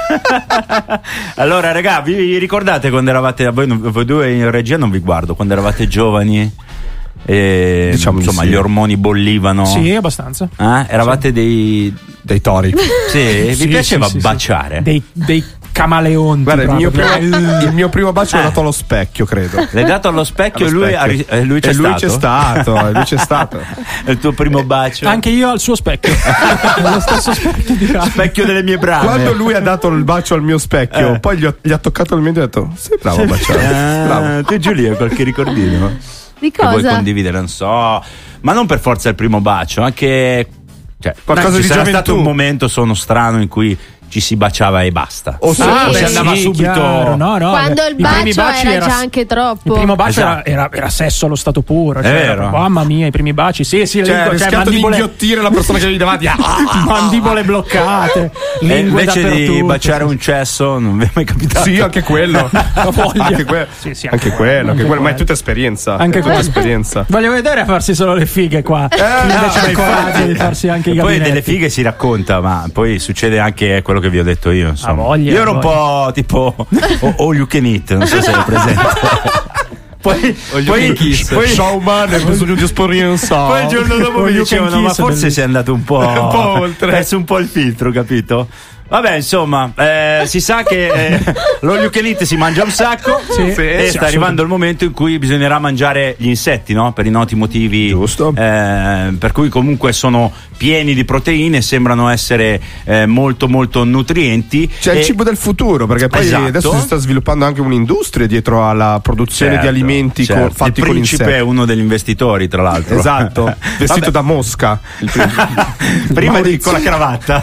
Allora raga, vi ricordate quando eravate, voi, voi due in regia non vi guardo, quando eravate giovani e Diciamo di insomma sì. gli ormoni bollivano? Sì, abbastanza. Eh? Eravate dei dei tori. Sì, vi Sì, piaceva sì, sì, baciare? Dei, dei camaleonti. Guarda, il mio, proprio. primo, il mio primo bacio l'ho Eh. dato allo specchio, credo. L'hai dato allo specchio e Allo lui, ha specchio. ri- e lui c'è E lui stato? c'è stato, e lui c'è stato. È il tuo primo bacio? Anche io al suo specchio. Lo stesso specchio di rame. Specchio delle mie brame. Quando lui ha dato il bacio al mio specchio, Eh. poi gli, ho- gli ha toccato il mento e ho detto: sei bravo a baciare. Ah, Bravo. tu Giulia hai qualche ricordino Di che vuoi cosa? condividere? Non so, ma non per forza il primo bacio, anche cioè, Qualcosa ci di sarà gioventù. stato un momento sono strano in cui ci si baciava e basta. O se, Ah, o si se andava sì, subito. chiaro, no, no, Quando beh, il i primi bacio baci era già anche troppo. Il primo bacio Esatto. era, era, era sesso allo stato puro. Cioè, È vero. era- mamma mia, i primi baci. Sì, sì, Cioè, lingua- hai cioè, rischiato di mandibole, inghiottire la persona che avevi davanti. mandibole bloccate, E lingue invece di dappertutto. baciare un cesso, non vi è mai capitato? Sì, anche quello. La voglia. Anche, que- Sì, sì, anche quello, anche quello, ma è tutta esperienza. Anche è tutta quello. esperienza. Voglio vedere a farsi solo le fighe qua. Invece no, del coraggio di farsi anche i E poi gabinetti. delle fighe si racconta, ma poi succede anche quello che vi ho detto io. Insomma. Ha voglia, io ero ha un po' tipo o- all you can eat, non so se è presente. Poi, poi, poi, showman hai bisogno di esperienza. poi il giorno dopo mi All you can dicevano: ma kiss, forse bellissimo. sei andato un po', Un po' oltre. perso un po' il filtro, capito? Vabbè, insomma, eh, si sa che eh, l'all you can eat si mangia un sacco. Sì. Sì, E sì, sta arrivando il momento in cui bisognerà mangiare gli insetti, no? Per i noti motivi. Giusto. eh, per cui comunque sono pieni di proteine, sembrano essere eh, molto molto nutrienti. C'è E- il cibo del futuro, perché poi Esatto. adesso si sta sviluppando anche un'industria dietro alla produzione Certo, di alimenti co- certo. fatti il con principe insetti. è uno degli investitori, tra l'altro. Esatto, vestito da mosca. Prima di, con la cravatta.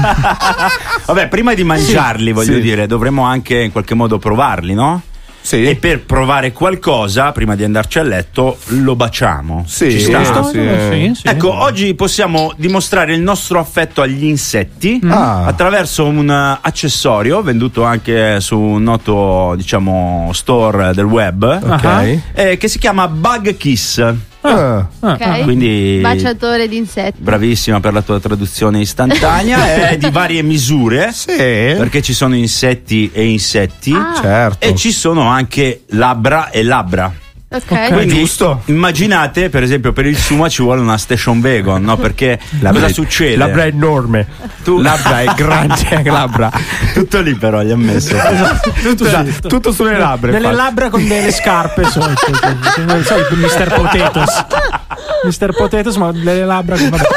Vabbè, prima di mangiarli, voglio sì. dire, dovremmo anche in qualche modo provarli, no? Sì. E per provare qualcosa, prima di andarci a letto, lo baciamo. Sì, Ci sta? sì, sì. Sì, sì. Ecco, oggi possiamo dimostrare il nostro affetto agli insetti Ah. attraverso un uh, accessorio venduto anche su un noto, diciamo, store del web, Ok. eh, che si chiama Bug Kiss. Ah. Ok. Quindi Baciatore di insetti. bravissima per la tua traduzione istantanea. È di varie misure, Sì. perché ci sono insetti e insetti, Ah. Certo. e ci sono anche labbra e labbra. Ok. Quindi giusto. immaginate, per esempio, per il Suma ci vuole una station wagon, no? Perché cosa succede? Labbra è enorme. Tu- Labbra è grande. Labbra. Tutto lì, però gli ha messo. Tutto, esatto, tutto sulle labbra. Delle infatti. labbra con delle scarpe sotto. Sai, mister Potatoes. mister Potatoes, ma delle labbra con. Vabbè.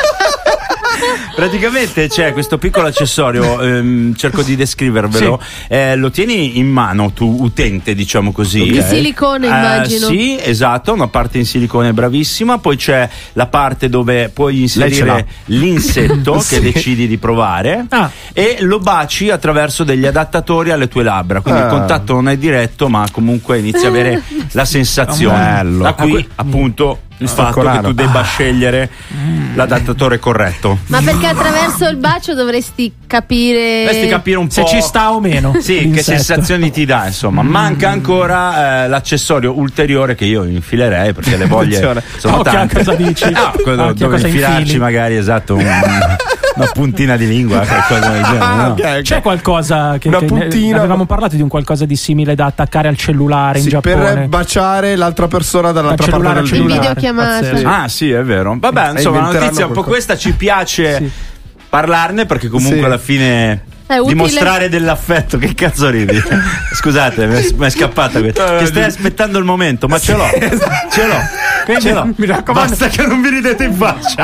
Praticamente c'è questo piccolo accessorio, ehm, cerco di descrivervelo. Eh, lo tieni in mano tu, utente, diciamo così. Di silicone, Eh, immagino. sì, esatto, una parte in silicone bravissima. Poi c'è la parte dove puoi ce l'ha. inserire l'insetto Sì. che decidi di provare, Ah. e lo baci attraverso degli adattatori alle tue labbra. Quindi Ah. il contatto non è diretto, ma comunque inizi a avere la sensazione. Bello. Da qui, appunto, il fatto che Coccolano. tu debba scegliere l'adattatore corretto. Ma perché attraverso il bacio dovresti capire. Dovresti capire un Se po' ci sta o meno. Sì, che l'insetto. sensazioni ti dà, insomma. Manca ancora eh, l'accessorio ulteriore che io infilerei, perché le voglie Attenzione. sono Occhio a tante. cosa dici. No, quello Occhio a dove cosa infilarci infili. magari, esatto, un- una puntina di lingua, qualcosa del genere, Ah, no? ok, ok. C'è qualcosa che, Una che puntina. avevamo parlato di un qualcosa di simile da attaccare al cellulare in Sì, Giappone. per baciare l'altra persona dall'altra Al parte cellulare, del al cellulare. In videochiamata. Pazzesco. Ah, sì, è vero. Vabbè, Eh, insomma, la inventeranno notizia è un po' qualcosa. questa, ci piace Sì. parlarne, perché comunque Sì. alla fine È utile. dimostrare dell'affetto. Che cazzo ridi? Scusate, mi è, mi è scappata questa. Che stai aspettando il momento, ma ce l'ho. Ce l'ho. Quindi, Ce l'ho. mi raccomando. Basta che non vi ridete in faccia.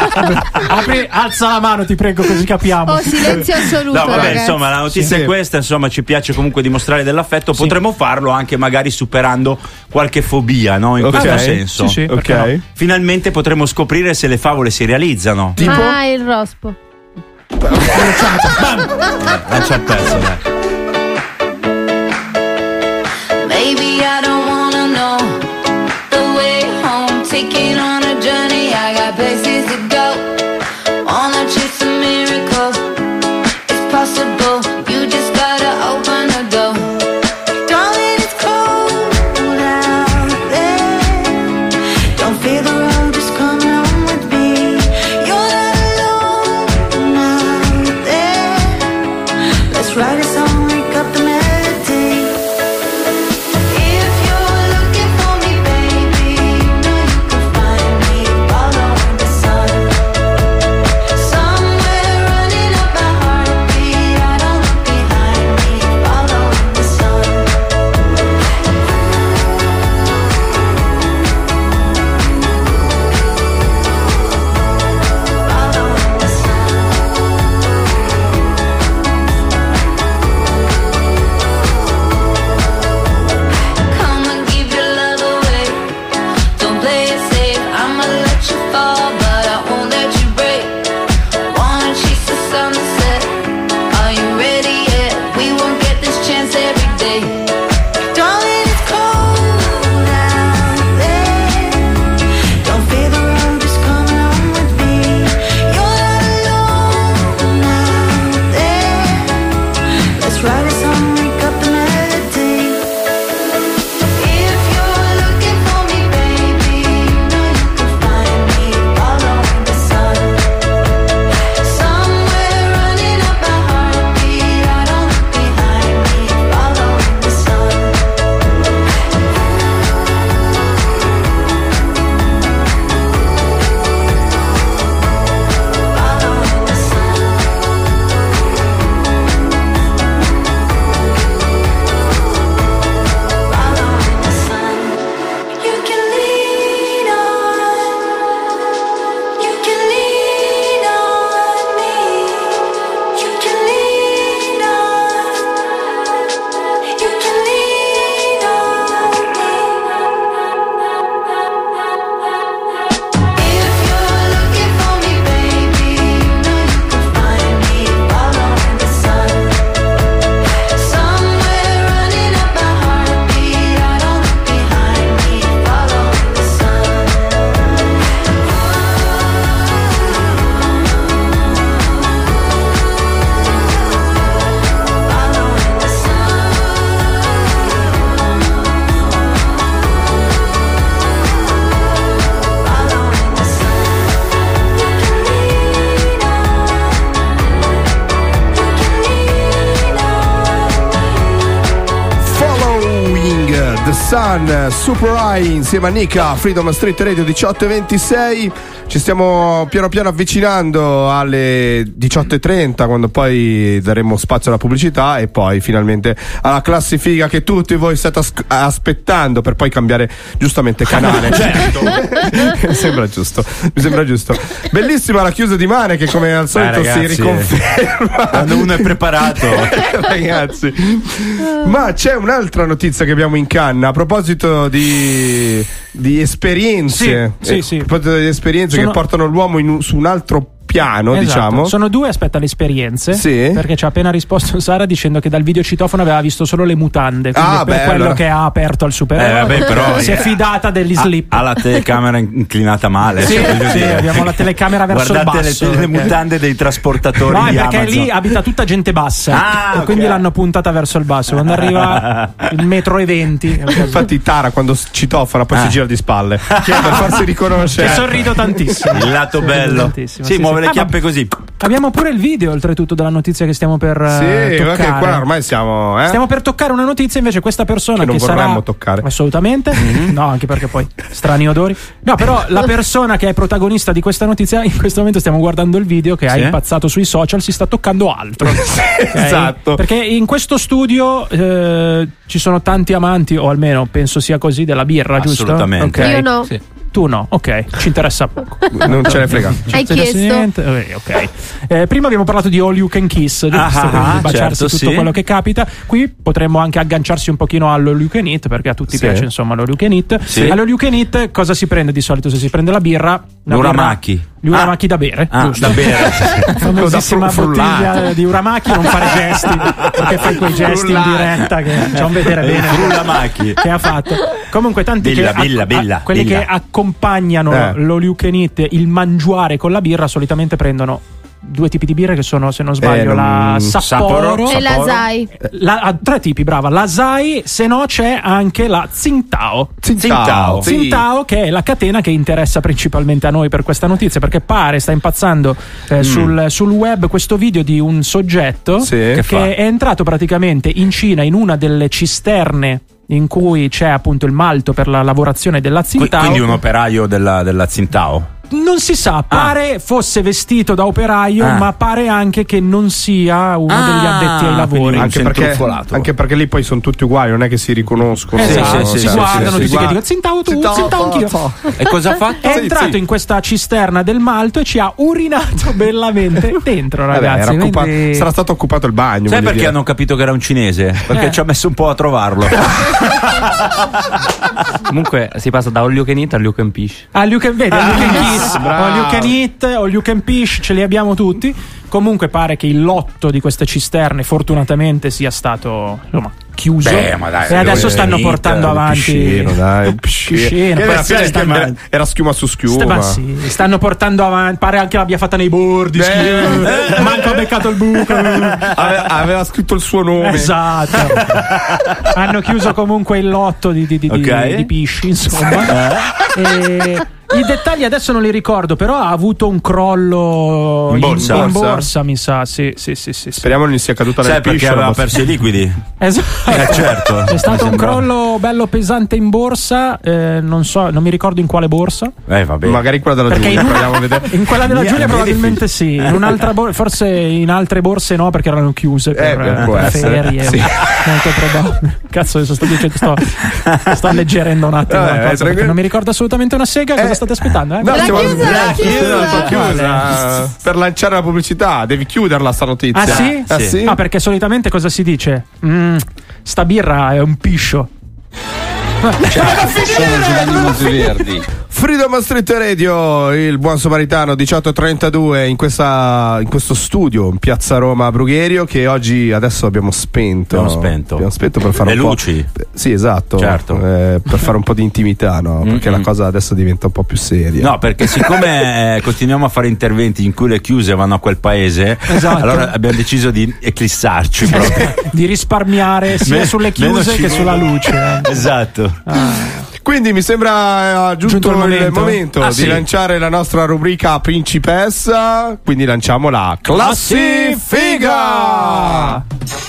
Apri, alza la mano, ti prego, così capiamo. Oh, silenzio assoluto. No, vabbè, ragazzi. insomma, la notizia Sì. è questa. Insomma, ci piace comunque dimostrare dell'affetto. Potremmo farlo anche magari superando qualche fobia, no? In Ok. questo senso. Sì, sì, Ok. perché no? Finalmente potremo scoprire se le favole si realizzano. Tipo? Ah, il rospo. Lancia il pezzo, dai. Maybe I don't wanna know the way home. Taking on a journey, I got places to go. Wanna chase a miracle, it's possible. You just gotta open the door. Darling, it's cold out there. Don't fear the road, just come on with me. You're not alone out there. Let's write a song, wake up the melody. If you're looking for me, baby, know you can find me following the sun. Somewhere running up my heartbeat, I don't look behind me, following the sun. Following the sun. Write a song, wake up and meditate. If you're looking for me, baby, you know you can find me following the sun. Somewhere running up my heartbeat, I don't look behind me, following the sun. Following the sun. Following the sun. You can lean on, you can lean on me. You can lean on, you can lean on me. If you're looking for me, baby, you know you can find me following the sun. Somewhere running up my heartbeat, I don't look behind me, following the sun. Following the Following the sun. You can lean on, you can lean on. Following the Sun, Super High insieme a Nika, Freedom Street Radio diciotto e ventisei. Ci stiamo piano piano avvicinando alle diciotto e trenta, quando poi daremo spazio alla pubblicità e poi finalmente alla classifica che tutti voi state as- aspettando per poi cambiare giustamente canale. Certo. Mi sembra giusto, mi sembra giusto. Bellissima la chiusa di Mane che come al solito Eh, si ragazzi, riconferma quando uno è preparato. ragazzi. Ma c'è un'altra notizia che abbiamo in canna a proposito di, di esperienze. Sì, sì, Eh, sì. A proposito di esperienze Sono- che portano l'uomo in un- su un altro piano, Esatto. diciamo. Sono due, aspetta, le esperienze. Sì. Perché ci ha appena risposto Sara dicendo che dal videocitofono aveva visto solo le mutande. Quindi Ah, per beh, quello allora. che ha aperto al Eh, supereroe. vabbè, però si è fidata degli slip. ha la telecamera inclinata male. Sì, cioè, voglio sì, dire. abbiamo la telecamera verso Guardate il basso, le, le perché- mutande dei trasportatori No, è di perché Amazon. lì abita tutta gente bassa. Ah, e quindi ok. l'hanno puntata verso il basso. Quando arriva il metro e venti. Infatti Tara quando s- citofona poi Ah. si gira di spalle che è per farsi riconoscere. Che sorrido tantissimo. Il lato Sorrido bello. tantissimo, Sì, sì, muove sì. le Ah, chiappe così. Abbiamo pure il video, oltretutto, della notizia che stiamo per Sì, eh, guarda che toccare. qua ormai siamo, eh? Stiamo per toccare una notizia, invece questa persona Che non che sarà vorremmo toccare. assolutamente no, anche perché poi strani odori. No, però la persona che è protagonista di questa notizia, in questo momento stiamo guardando il video che ha Sì. impazzato sui social, si sta toccando altro. Ok? Esatto. Perché in questo studio eh, ci sono tanti amanti, o almeno penso sia così, della birra, giusto? Assolutamente. Ok. Io no. Sì. Tu no, ok, ci interessa poco. Non ce ne frega. Ci Hai interessa chiesto? niente. Eh, ok. Eh, prima abbiamo parlato di all you can kiss, giusto? Ah, Quindi baciarsi certo, tutto sì. quello che capita. Qui potremmo anche agganciarsi un pochino all'all you can eat, perché a tutti Sì. piace insomma l'all you can eat. Sì. All'all you can eat cosa si prende di solito se si prende la birra? Una L'uramaki. birra- Gli uramaki da bere, Ah, giusto? da bere. Famosissima Da fru- bottiglia frullare. di uramaki, non fare gesti, perché fai quei gesti in Frullare. diretta che facciamo vedere Il bene frullamachi. che ha fatto. Comunque tanti Billa, che billa, billa, quelli billa. che accompagnano Eh. l'all you can eat, il mangiare con la birra, solitamente prendono due tipi di birre che sono, se non sbaglio, Eh, la non- Sapporo, Sapporo. E la Sai. la, ah, tre tipi, brava, la Sai, se no c'è anche la Tsingtao. Tsingtao. Sì. Tsingtao, che è la catena che interessa principalmente a noi per questa notizia, perché pare sta impazzando eh, sul, sul web questo video di un soggetto Sì. che, Che fa? è entrato praticamente in Cina in una delle cisterne in cui c'è appunto il malto per la lavorazione della Qui- Tsingtao. Quindi un operaio della, della Tsingtao. Non si sa, pare fosse vestito da operaio, Ah. ma pare anche che non sia uno Ah, degli addetti ai lavori. quindi Anche un perché, centruffolato. anche perché lì poi sono tutti uguali, non è che si riconoscono. Esatto, sì, si sì, guardano sì, tutti sì, che guarda. dicono Tsingtao tu, Tsingtao, Tsingtao anch'io. to. E cosa ha fatto? È Sì, entrato sì. in questa cisterna del malto e ci ha urinato bellamente dentro, Vabbè, ragazzi. era occupa- quindi- sarà stato occupato il bagno. Sai voglio perché dire. hanno capito che era un cinese? Perché Eh. ci ha messo un po' a trovarlo. Comunque si passa da all you can eat all you can fish. All you can, vedi, all you can Ah, kiss, bravo. all you can eat, all you can fish, ce li abbiamo tutti. Comunque pare che il lotto di queste cisterne fortunatamente sia stato, insomma, chiuso. Beh, ma dai, e adesso stanno finita, portando avanti piscino, dai, piscino. piscino. Poi Poi alla fine stanno- era, era schiuma su schiuma. Ma sì, stanno portando avanti. Pare anche l'abbia fatta nei bordi. Beh. schifo. Manco ha beccato il buco. Aveva, aveva scritto il suo nome. Esatto. Hanno chiuso comunque il lotto di, di, di, di- Ok. di pisci, insomma. E i dettagli adesso non li ricordo, però ha avuto un crollo In borsa? in borsa, mi sa. Sì, sì, sì, sì, sì. Speriamo non sia caduta Sai nel perché piscio. aveva la perso i liquidi? Esatto. Eh, certo. C'è stato Mi un sembra. crollo bello pesante in borsa, eh, non so, non mi ricordo in quale borsa. Eh, vabbè. Magari quella della Perché Giulia, in, una- proviamo a vedere. in quella della Via- Giulia via probabilmente sì, in un'altra bor- forse in altre borse no, perché erano chiuse per, Eh, eh, può per essere, ferie. sì. Molto probabile. Cazzo, adesso sto dicendo, sto, sto alleggerendo un attimo Eh, la cosa, tranquillo. perché non mi ricordo assolutamente una sega. Cosa state aspettando? Eh? No, L'ha stiamo- chiusa, l'ha chiusa. l'ha chiusa. Per lanciare la pubblicità, devi chiuderla sta notizia. Ah sì? Ah, sì? No, perché solitamente cosa si dice? Mm, sta birra è un piscio. Sono Giovanni Monteverdi. Freedom Street Radio, il buon Samaritano, diciotto e trentadue in, questa, in questo studio in piazza Roma a Brugherio, che oggi adesso abbiamo spento. Abbiamo spento. Abbiamo spento per fare Le un luci. po'. Sì, esatto. Certo. Eh, per fare un po' di intimità, no? Perché Mm-mm. la cosa adesso diventa un po' più seria. No, perché siccome eh, continuiamo a fare interventi in cui le chiuse vanno a quel paese, Esatto. allora abbiamo deciso di eclissarci proprio. Di risparmiare sia Me- sulle meno chiuse ci che vuole. sulla luce. eh. Esatto. Quindi mi sembra eh, giunto, Giunto il il momento. momento, Ah, di sì. lanciare la nostra rubrica principessa. Quindi lanciamo la classifiga.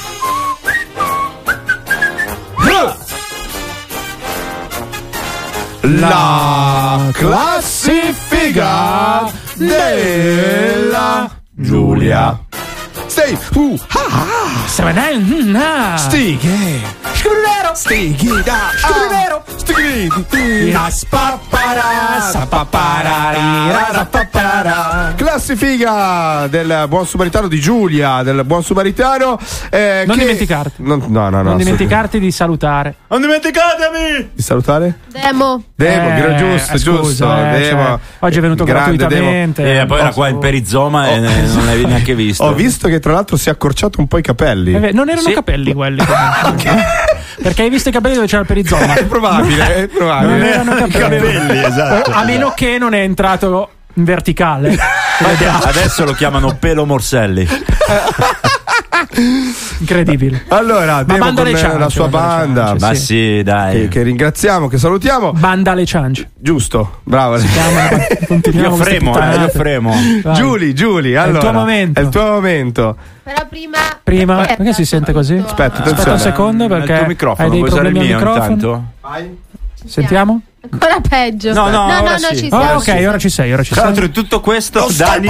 La classifica della Giulia. Stay, uh, ah, Seven, mm, ah. stighe, Scrivero. stighe, da, Scrivero. stighe, La spappara, Sapapararira, rapapara. Classifica del buon Samaritano di Giulia, del buon Samaritano. eh, Non che- dimenticarti. Non, no, no, no. Non dimenticarti di salutare. Non dimenticatemi! Di salutare? Demo. Demo, Eh, gra- giusto, eh, scusa, giusto. eh, Demo. cioè, oggi è venuto Grande gratuitamente. E Eh, poi era Posso- qua in perizoma e ne- non l'avevi neanche visto. Ho visto che tra l'altro si è accorciato un po' i capelli. Eh, beh, non erano Sì. capelli quelli. comunque. Perché hai visto i capelli dove c'era il perizoma? È probabile, è probabile. Non erano capelli. capelli, esatto. A meno che non è entrato in verticale. Adesso lo chiamano pelo Morselli. Incredibile. Allora, Demo banda con alle ciance, la sua banda alle banda. ciance, Ma sì. sì, dai. Che, che ringraziamo, che salutiamo. Banda alle ciance. Giusto, bravo. Continuiamo Io queste fremo, eh, puttanate. io fremo. Vai. Giuli, Giuli, allora. il tuo momento. È il tuo momento. Però prima. Prima, Aspetta, perché si sente così? Aspetta, Aspetta un attenzione. secondo perché il tuo microfono, hai dei vuoi usare il problemi al mio microfono. intanto? Sentiamo? Ancora peggio. No, no, no, ora no, sì. ci Oh, siamo. ok, ora ci sei, ora ci Tra l'altro sei. in tutto questo Dani,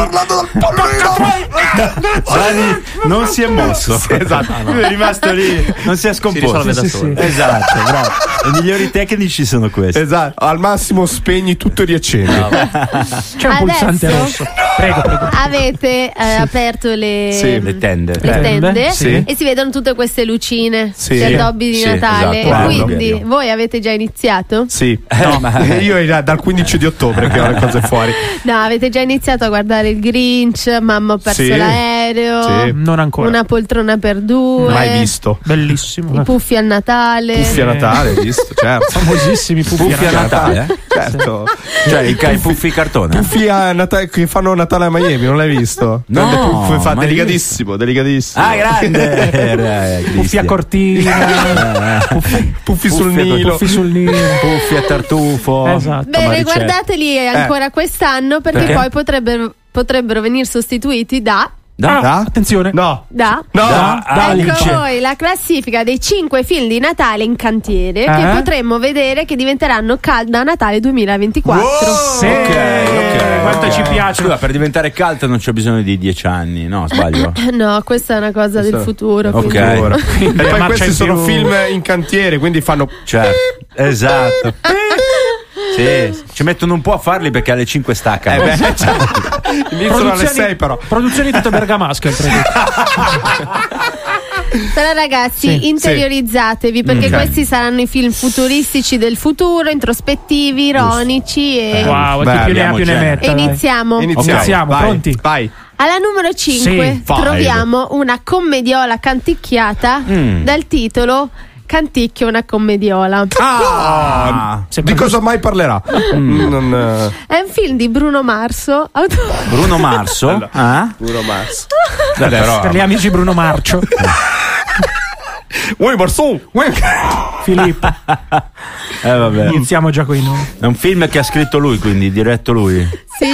Dani non si è mosso. Esatto. Lui è rimasto lì, non si è scomposto. risolve da Sì, solo. sì. Esatto, bravo. I migliori tecnici sono questi. Esatto, al massimo spegni tutto e riaccendi. C'è un pulsante Adesso- rosso. Prego, prego. Avete eh, aperto le, Sì, le tende. le tende, Tende, sì. e si vedono tutte queste lucine, Sì. gli addobbi di Sì, Natale. esatto, E guarda. quindi voi avete già iniziato? Sì. No, ma- Io era dal quindici di ottobre che ho le cose fuori. No, avete già iniziato a guardare il Grinch, Mamma ho perso Sì. l'aereo, Sì. Non ancora. Una poltrona per due, Mai visto. Bellissimo. i puffi a Natale. Puffi a Natale, visto, certo. Famosissimi puffi, Puffi a Natale, eh? Certo. Cioè i ca- i puffi cartone. Puffi a Natale che fanno Natale a Miami, non l'hai visto? No, Grande Puffi, fa mai delicatissimo, delicatissimo. Ah, grande! Eh, Puffi a Cristian. cortina. Puffi, puffi sul Puffi a- Nilo. Puffi sul Nilo. Puffi a tartufo. Esatto. Bene, Maricè. guardateli ancora quest'anno perché, Perché? poi potrebbero, potrebbero venire sostituiti da Da? Ah, attenzione. No. da No. Da- da ecco Alice. voi la classifica dei cinque film di Natale in cantiere Eh? che potremmo vedere che diventeranno cult da Natale duemilaventiquattro. Sì. Ok, ok. Quanto ok. ci piace. Scusa, per diventare cult non c'è bisogno di dieci anni, no? Sbaglio. No, questa è una cosa del futuro. Ok. quindi- Ora. E poi marcia questi in sono più. film in cantiere, quindi fanno. Certo. Esatto. Sì, ci mettono un po' a farli perché alle cinque staccano. Eh beh, certo. Iniziano alle sei però. Produzioni tutto bergamasche il prodotto. Però ragazzi, Sì, interiorizzatevi perché Ok. questi saranno i film futuristici del futuro, introspettivi, ironici e, Wow, Beh, chi più ne ha abbiamo più ne genere. metta. e dai. iniziamo. Iniziamo. Iniziamo, Vai, pronti? Vai. Alla numero cinque Sì, troviamo una commediola canticchiata Mm. dal titolo Canticchio una commediola. Ah, di cosa mai parlerà? Mm, non, eh. È un film di Bruno Marso. auto- Bruno Marso? Ah? Bruno Marso. Dai, però- Per gli amici Bruno Marcio. Uè, Marso! Filippo. Eh, vabbè. Iniziamo già con i nomi. È un film che ha scritto lui, quindi diretto lui. Sì,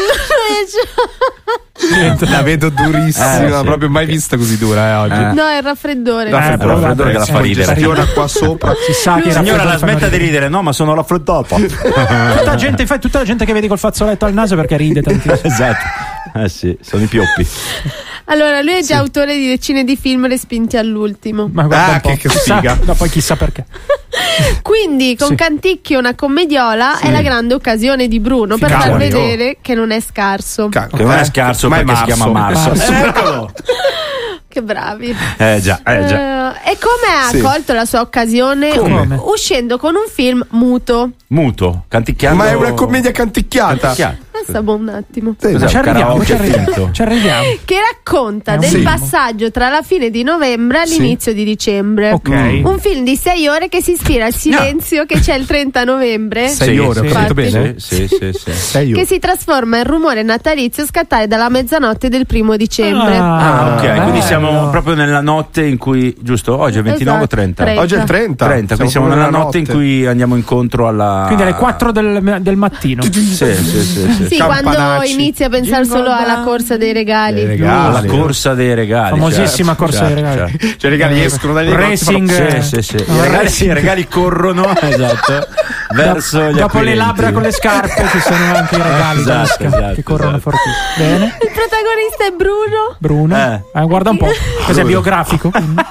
La vedo durissima, Eh, sì. proprio mai vista così dura eh, oggi. Eh. no, è il raffreddore. Raffreddore, Eh, però raffreddore che la fa ridere. Gestiona qua sopra. Si sa che i Signora, raffreddori la fanno smetta di ridere. ridere, no, ma sono raffreddato. Tutta la gente, infatti, tutta la gente che vedi col fazzoletto al naso perché ride tantissimo. Esatto. Eh sì, sono i pioppi. Allora, lui è già autore di decine di film respinti all'ultimo. Ma guarda Ah, un po'. che- che Chissà- figa. no, poi chissà perché. Quindi, con Sì. Canticchio una commediola è la grande occasione di Bruno per far Cavoli, oh. vedere che non è scarso. Ca- Che non è eh? scarso Ma è perché si chiama Marso. Marso. Eccolo. Che bravi. Eh già, eh già. Eh, e come ha Sì. colto la sua occasione? Come? Uscendo con un film muto. Muto, canticchiando. Ma è una commedia canticchiata. Canticchiato. Aspetta un attimo. Sì, Cos'è, Ci un arriviamo, karaoke ci arriviamo. finto? Ci arriviamo. Che racconta È un del film. passaggio tra la fine di novembre e l'inizio di dicembre. Ok. Un film di sei ore che si ispira al silenzio che c'è il trenta novembre. Sei Sì, ore, ho sì. capito Infatti. bene? Sì, sì, sì, sì. Sei Che ore. si trasforma in rumore natalizio scattare dalla mezzanotte del primo dicembre. Ah, ok, bello. quindi siamo proprio nella notte in cui, giusto? Oggi è ventinove o Esatto, trenta? trenta. Oggi è il trenta. trenta, quindi siamo nella notte in cui andiamo incontro alla. Quindi alle quattro del, del mattino. Sì, sì, sì, sì. Sì, quando Campanacci. inizi a pensare solo alla corsa dei regali. Dei regali. La corsa dei regali. Famosissima certo, corsa certo, dei regali. certo. Cioè, i regali escono dai Racing. Sì, sì, sì. I regali, sì, i regali corrono, esatto, verso gli Dopo le acquirenti. labbra con le scarpe ci sono anche i regali con le Esatto, scarpe esatto, che corrono esatto. fortissimo. Bene. Il protagonista è Bruno. Bruno. Eh. Eh, guarda un po'. Cos'è biografico?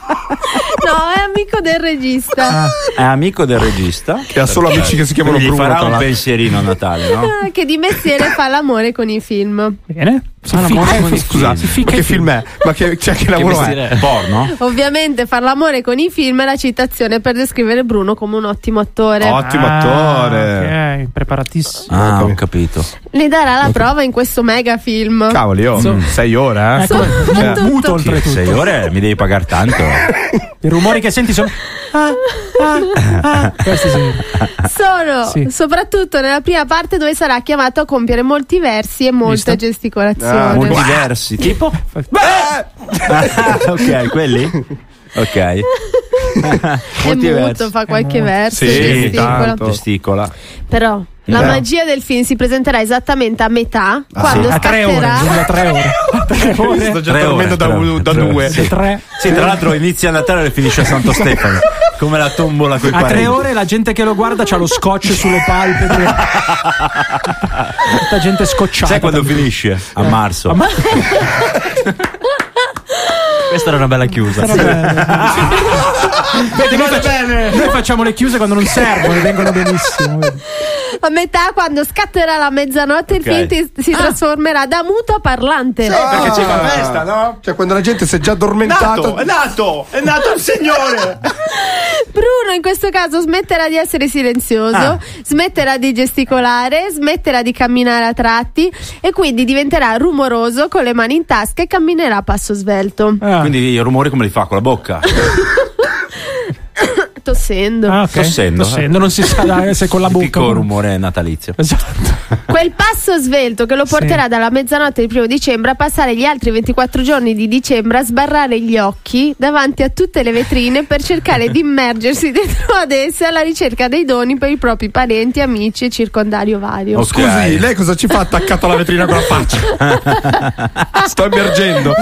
No, è amico del regista. È amico del regista. Che ha solo amici che si chiamano Quindi gli Bruno. farà tra un l'altro. pensierino a Natale, no? Ah, Che di mestiere fa l'amore con i film. Bene. Si Ah, ficca l'amore i con i film. Scusa, Si ficca ma i che film è? Ma che, cioè, che Che lavoro è? mestiere è? Porno? Ovviamente far l'amore con i film è la citazione per descrivere Bruno come un ottimo attore. Ottimo Ah, attore. Ok, preparatissimo. Ah, ho capito. Ne darà la prova in questo mega film. Cavoli, oh, sei ore, eh? Ecco, Soprattutto- muto oltretutto. Sei ore mi devi pagare tanto. I rumori che senti sono. Ah, ah, ah. Questi sì. Sono Sì. soprattutto nella prima parte dove sarà chiamato a compiere molti versi e molta Visto? gesticolazione. Ah, Molti versi. Tipo? Ah, ok, quelli? Ok. È Molti muto, versi. fa qualche È muto. verso, Sì, gesticola. tanto. Gesticola. Però la Eh. magia del film si presenterà esattamente a metà quando A tre ore, scatterà. quindi a tre ore. A tre ore. Sto già Tre dormendo ore, da, tre ore, da tre ore, due. sì. Tre. Sì, tra l'altro inizia a Natale e finisce a Santo Stefano. Come la tombola coi A tre parenti. ore la gente che lo guarda c'ha lo scotch sulle palpebre. Tutta gente scocciata. Sai quando finisce? A marzo. Ma- Questa era una bella chiusa. Vedi, noi, facciamo, noi facciamo le chiuse quando non servono, vengono benissimo. vedi. A metà quando scatterà la mezzanotte Ok. il film ti- si trasformerà da muto a parlante. Perché c'è la festa, no? Cioè, quando la gente si è già addormentata. nato, è nato, è nato il Signore. Bruno in questo caso smetterà di essere silenzioso, Ah. smetterà di gesticolare, smetterà di camminare a tratti e quindi diventerà rumoroso con le mani in tasca e camminerà a passo svelto. Ah. Quindi i rumori come li fa con la bocca? Tossendo. Ah, ok. Tossendo, Tossendo, non si sa dai, se con la bocca. Tipico rumore natalizio. Esatto. Quel passo svelto che lo porterà Sì. dalla mezzanotte del primo dicembre a passare gli altri ventiquattro giorni di dicembre a sbarrare gli occhi davanti a tutte le vetrine per cercare di immergersi dentro ad esse alla ricerca dei doni per i propri parenti, amici e circondario vario. Ok. Scusi, lei cosa ci fa attaccato alla vetrina con la faccia? Sto immergendo.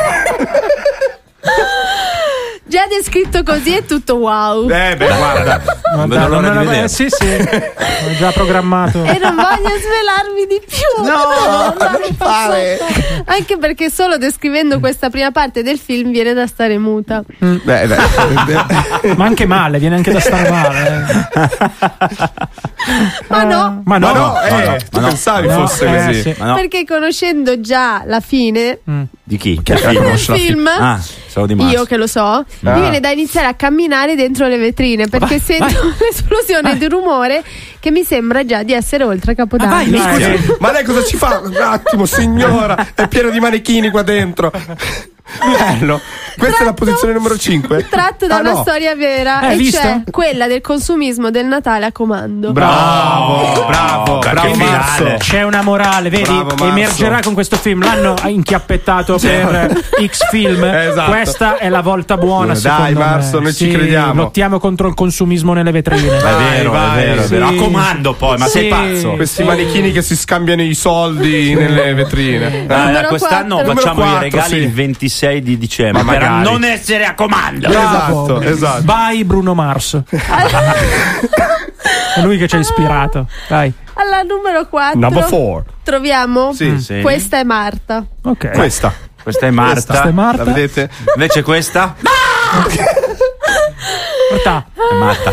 Già descritto così è tutto wow. Eh, beh, guarda. Non Dai, vedo l'ora non di me la- vedere. eh, sì, sì. Ho già programmato. E non voglio svelarvi di più. No, non non fare. Anche perché solo descrivendo questa prima parte del film viene da stare muta. Beh, beh. Ma anche male, viene anche da stare male. eh. Ma no, Ma no, Ma no, eh, no, no, tu ma no. pensavi No, fosse eh, così. sì. Ma no, perché conoscendo già la fine di chi? Che Del del conosce la film, Ah, stavo di Marzo. io che lo so, Ah. mi viene da iniziare a camminare dentro le vetrine perché sento l'esplosione di rumore che mi sembra già di essere oltre Capodanno. Ah, vai, scusi, ma lei cosa ci fa? Un attimo, signora, è pieno di manichini qua dentro. Bello. Questa tratto, è la posizione numero cinque. Tratto da ah, una no. storia vera, eh, e visto? cioè quella del consumismo del Natale a comando. Bravo, bravo, bravo Marzo. C'è una morale, vedi? Bravo, emergerà con questo film. L'hanno inchiappettato per X film. Esatto. Questa è la volta buona. Dai, Marzo, me. noi sì, ci crediamo. Lottiamo contro il consumismo nelle vetrine. È vero, vai, è vero, è sì. vero. A comando poi, ma sì. sei pazzo. Questi sì. manichini che si scambiano i soldi sì. nelle vetrine. Ah, quest'anno quattro. facciamo quattro, i regali sì. il ventisei di dicembre. Ma per magari. non essere a comando. Esatto, esatto. Vai Bruno Mars. È lui che ci ha ispirato. Dai. Alla numero quattro Number four. troviamo Sì, sì. Questa è Marta. Ok. Questa. Questa è Marta. Questa è Marta. La vedete? Invece questa? Marta. È Marta.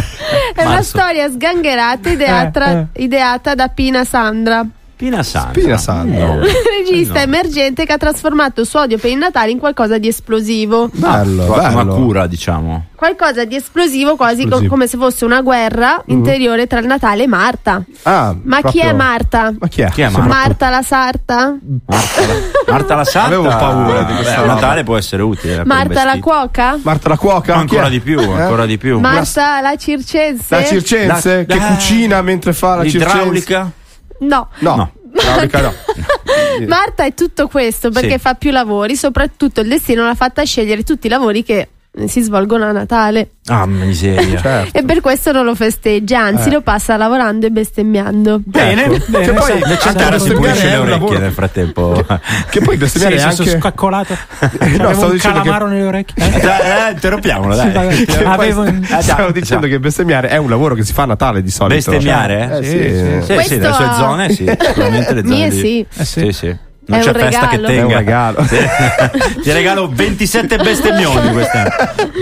È una storia sgangherata ideata, Eh, ideata da Pina Sandra. Pina Sandra. Pina Sandra. Regista emergente che ha trasformato il suo odio per il Natale in qualcosa di esplosivo. Bello, Una bello. cura, diciamo. Qualcosa di esplosivo, quasi Esplosivo. co- come se fosse una guerra interiore tra il Natale e Marta. Ah, Ma proprio- chi è Marta? Ma chi è? Chi è Marta? Marta la sarta? Marta la, Marta la Santa. Avevo paura di questa Beh, roba. Natale può essere utile. per un Marta la vestito. cuoca? Marta la cuoca? No, ancora Chi è? di più, Eh? ancora di più. Marta la circense? La circense La- che la- cucina mentre fa la circense. L'idraulica? No. No, No. l'idraulica no. Marta è tutto questo perché Sì. fa più lavori, soprattutto il destino l'ha fatta scegliere tutti i lavori che si svolgono a Natale Ah, miseria. Certo. e per questo non lo festeggia, anzi Eh. lo passa lavorando e bestemmiando. Bene, Ecco. bene, Che poi sa- Le anche cantare si bestemmiare pulisce è le un orecchie lavoro. nel frattempo. Che poi Sì, bestemmiare è si sono anche scaccolato. no, Avevo stavo un dicendo calamaro che nelle orecchie. Eh, eh, interrompiamolo, Sì, dai. vai. che poi Avevo un- st- stavo dicendo che bestemmiare è un lavoro che si fa a Natale di solito. Bestemmiare? Eh, sì, Sì, sì. sì, Questo nelle sue ha- zone, sì. Sicuramente le zone Mie di- sì. Eh sì. Sì, sì. Non È c'è un festa che regalo. tenga. È un regalo. Sì. Ti regalo ventisette bestemmioni quest'anno.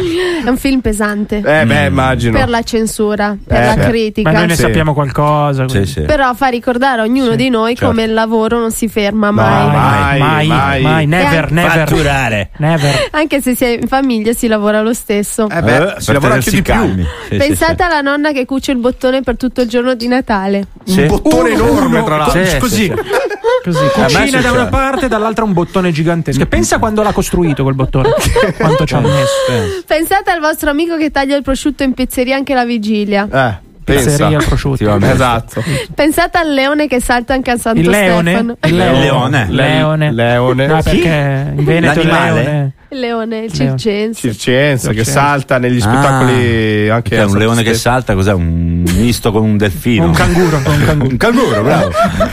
È un film pesante Eh beh, immagino. per la censura, per Eh, la beh. critica. Ma noi ne Sì. sappiamo qualcosa. Sì, quindi. sì. Però fa ricordare a ognuno di noi certo. come il lavoro non si ferma mai. Mai, mai, mai, mai. never, E never. Fatturare. Never. Anche se si è in famiglia si lavora lo stesso. Eh beh, Eh, si per lavora anche tenersi di più. calmi. Sì, Pensate sì, alla nonna che cuce il bottone per tutto il giorno di Natale. sì. Un bottone Uno, enorme, uno, tra l'altro. Sì, così. sì, sì. Così, A me cucina da succede. una parte, dall'altra un bottone gigantesco. E pensa quando l'ha costruito quel bottone. Quanto ci ha messo. Pensate al vostro amico che taglia il prosciutto in pizzeria anche la vigilia. Eh, Pizzeria pensa. al prosciutto. Effettivamente. Esatto. Pensate al leone che salta anche a Santo Il leone? Stefano. Il leone. leone. Leone. Leone. No, perché in Veneto il L'animale? leone. Il leone, il Leone. circense. Circense che Circense. salta negli spettacoli Ah, anche che è a un Santo leone che Stefano. salta, cos'è? Un misto con un delfino. Un canguro. Un canguro. Un canguro, bravo.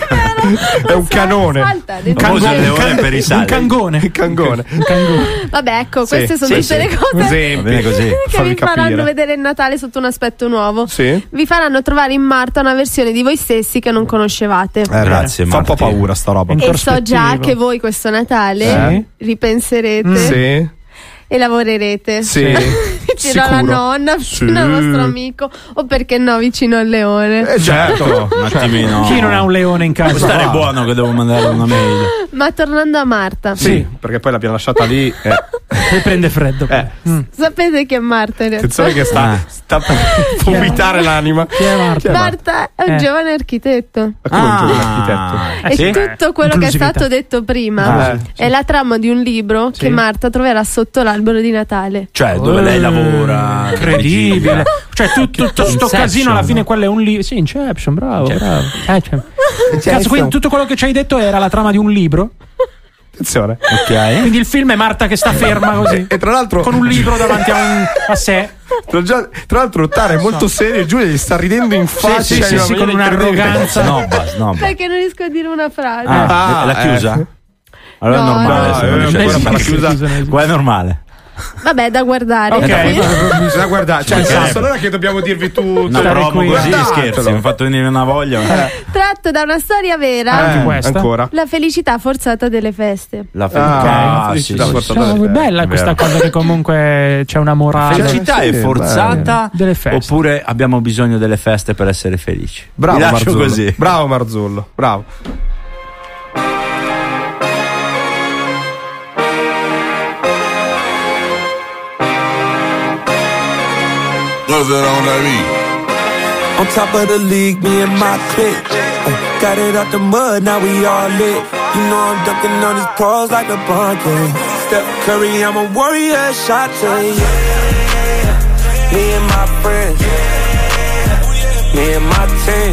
È un canone. Salta, Il famoso dentro- leone per i Un salti. cangone. Il cangone. Un canguro. Vabbè, ecco, Sì, queste sono sì, tutte sì. le cose Esempi. Va bene così. che Fammi vi faranno capire. vedere il Natale sotto un aspetto nuovo. Sì. Vi faranno trovare in Marta una versione di voi stessi che non conoscevate. Eh, Grazie, fa un po' Marti. paura sta roba. In E so già prospettiva. che voi questo Natale Sì. ripenserete Sì. e lavorerete. Sì. Vicino alla Sicuro. nonna, vicino Sì. al vostro amico, o perché no, vicino al leone. Eh certo. Un attimino. Chi non ha un leone in Può casa? stare buono che devo mandare una mail. Ma tornando a Marta, Sì, perché poi l'abbiamo lasciata lì. Eh. E prende freddo. Eh. Mm. sapete chi è Marta in realtà? Attenzione che sta, Ah. sta per vomitare l'anima. Chi è Marta? Marta è un Eh. giovane architetto. Ma come un giovane Ah. architetto? Eh, E sì. tutto quello che è Inclusività. stato detto prima Ah, è la trama di un libro Sì. che Marta troverà sotto l'albero di Natale. Cioè, dove lei lavora. Incredibile. Cioè, tu- tutto sto Inception, casino alla fine no? quello è un libro. Sì, Inception, bravo, bravo. Eh, cioè. Cazzo, Cazzo. quindi tutto quello che ci hai detto era la trama di un libro? Attenzione. Ok. Quindi il film è Marta che sta ferma così. E tra l'altro Con un libro davanti a, un, a sé. Tra, già- tra l'altro Tara è molto serio e Giulia gli sta ridendo in faccia sì, sì, in una sì, con maniera incredibile. un'arroganza. Snobba, snobba. Perché non riesco a dire una frase. Ah, Ah, l'ha chiusa? eh. Allora No, è normale. no, se non eh, riesce a ancora fare- per la chiusa. Qua è normale. Vabbè, da guardare. Ok, bisogna guardare. Cioè, nel Sì. senso, non è che dobbiamo dirvi tutto. Una Stare promo qui. così, Guardatelo. scherzi, mi ha fatto venire una voglia. Tratto da una storia vera, Anche Eh, questa. ancora. la felicità forzata delle feste. La Ah, felicità. felicità sì, sì, forzata. sì. Cioè, bella È questa vero. cosa che comunque c'è una morale. Felicità Sì, è forzata delle feste. oppure abbiamo bisogno delle feste per essere felici? Bravo Vi lascio Marzullo. così. Bravo Marzullo. Bravo. What's that on that beat? On top of the league, me and my clique. Ay, got it out the mud, now we all lit. You know I'm dunking on these pros like a bunker. Steph Curry, I'm a warrior, shot to you. Me and my friends. Me and my team.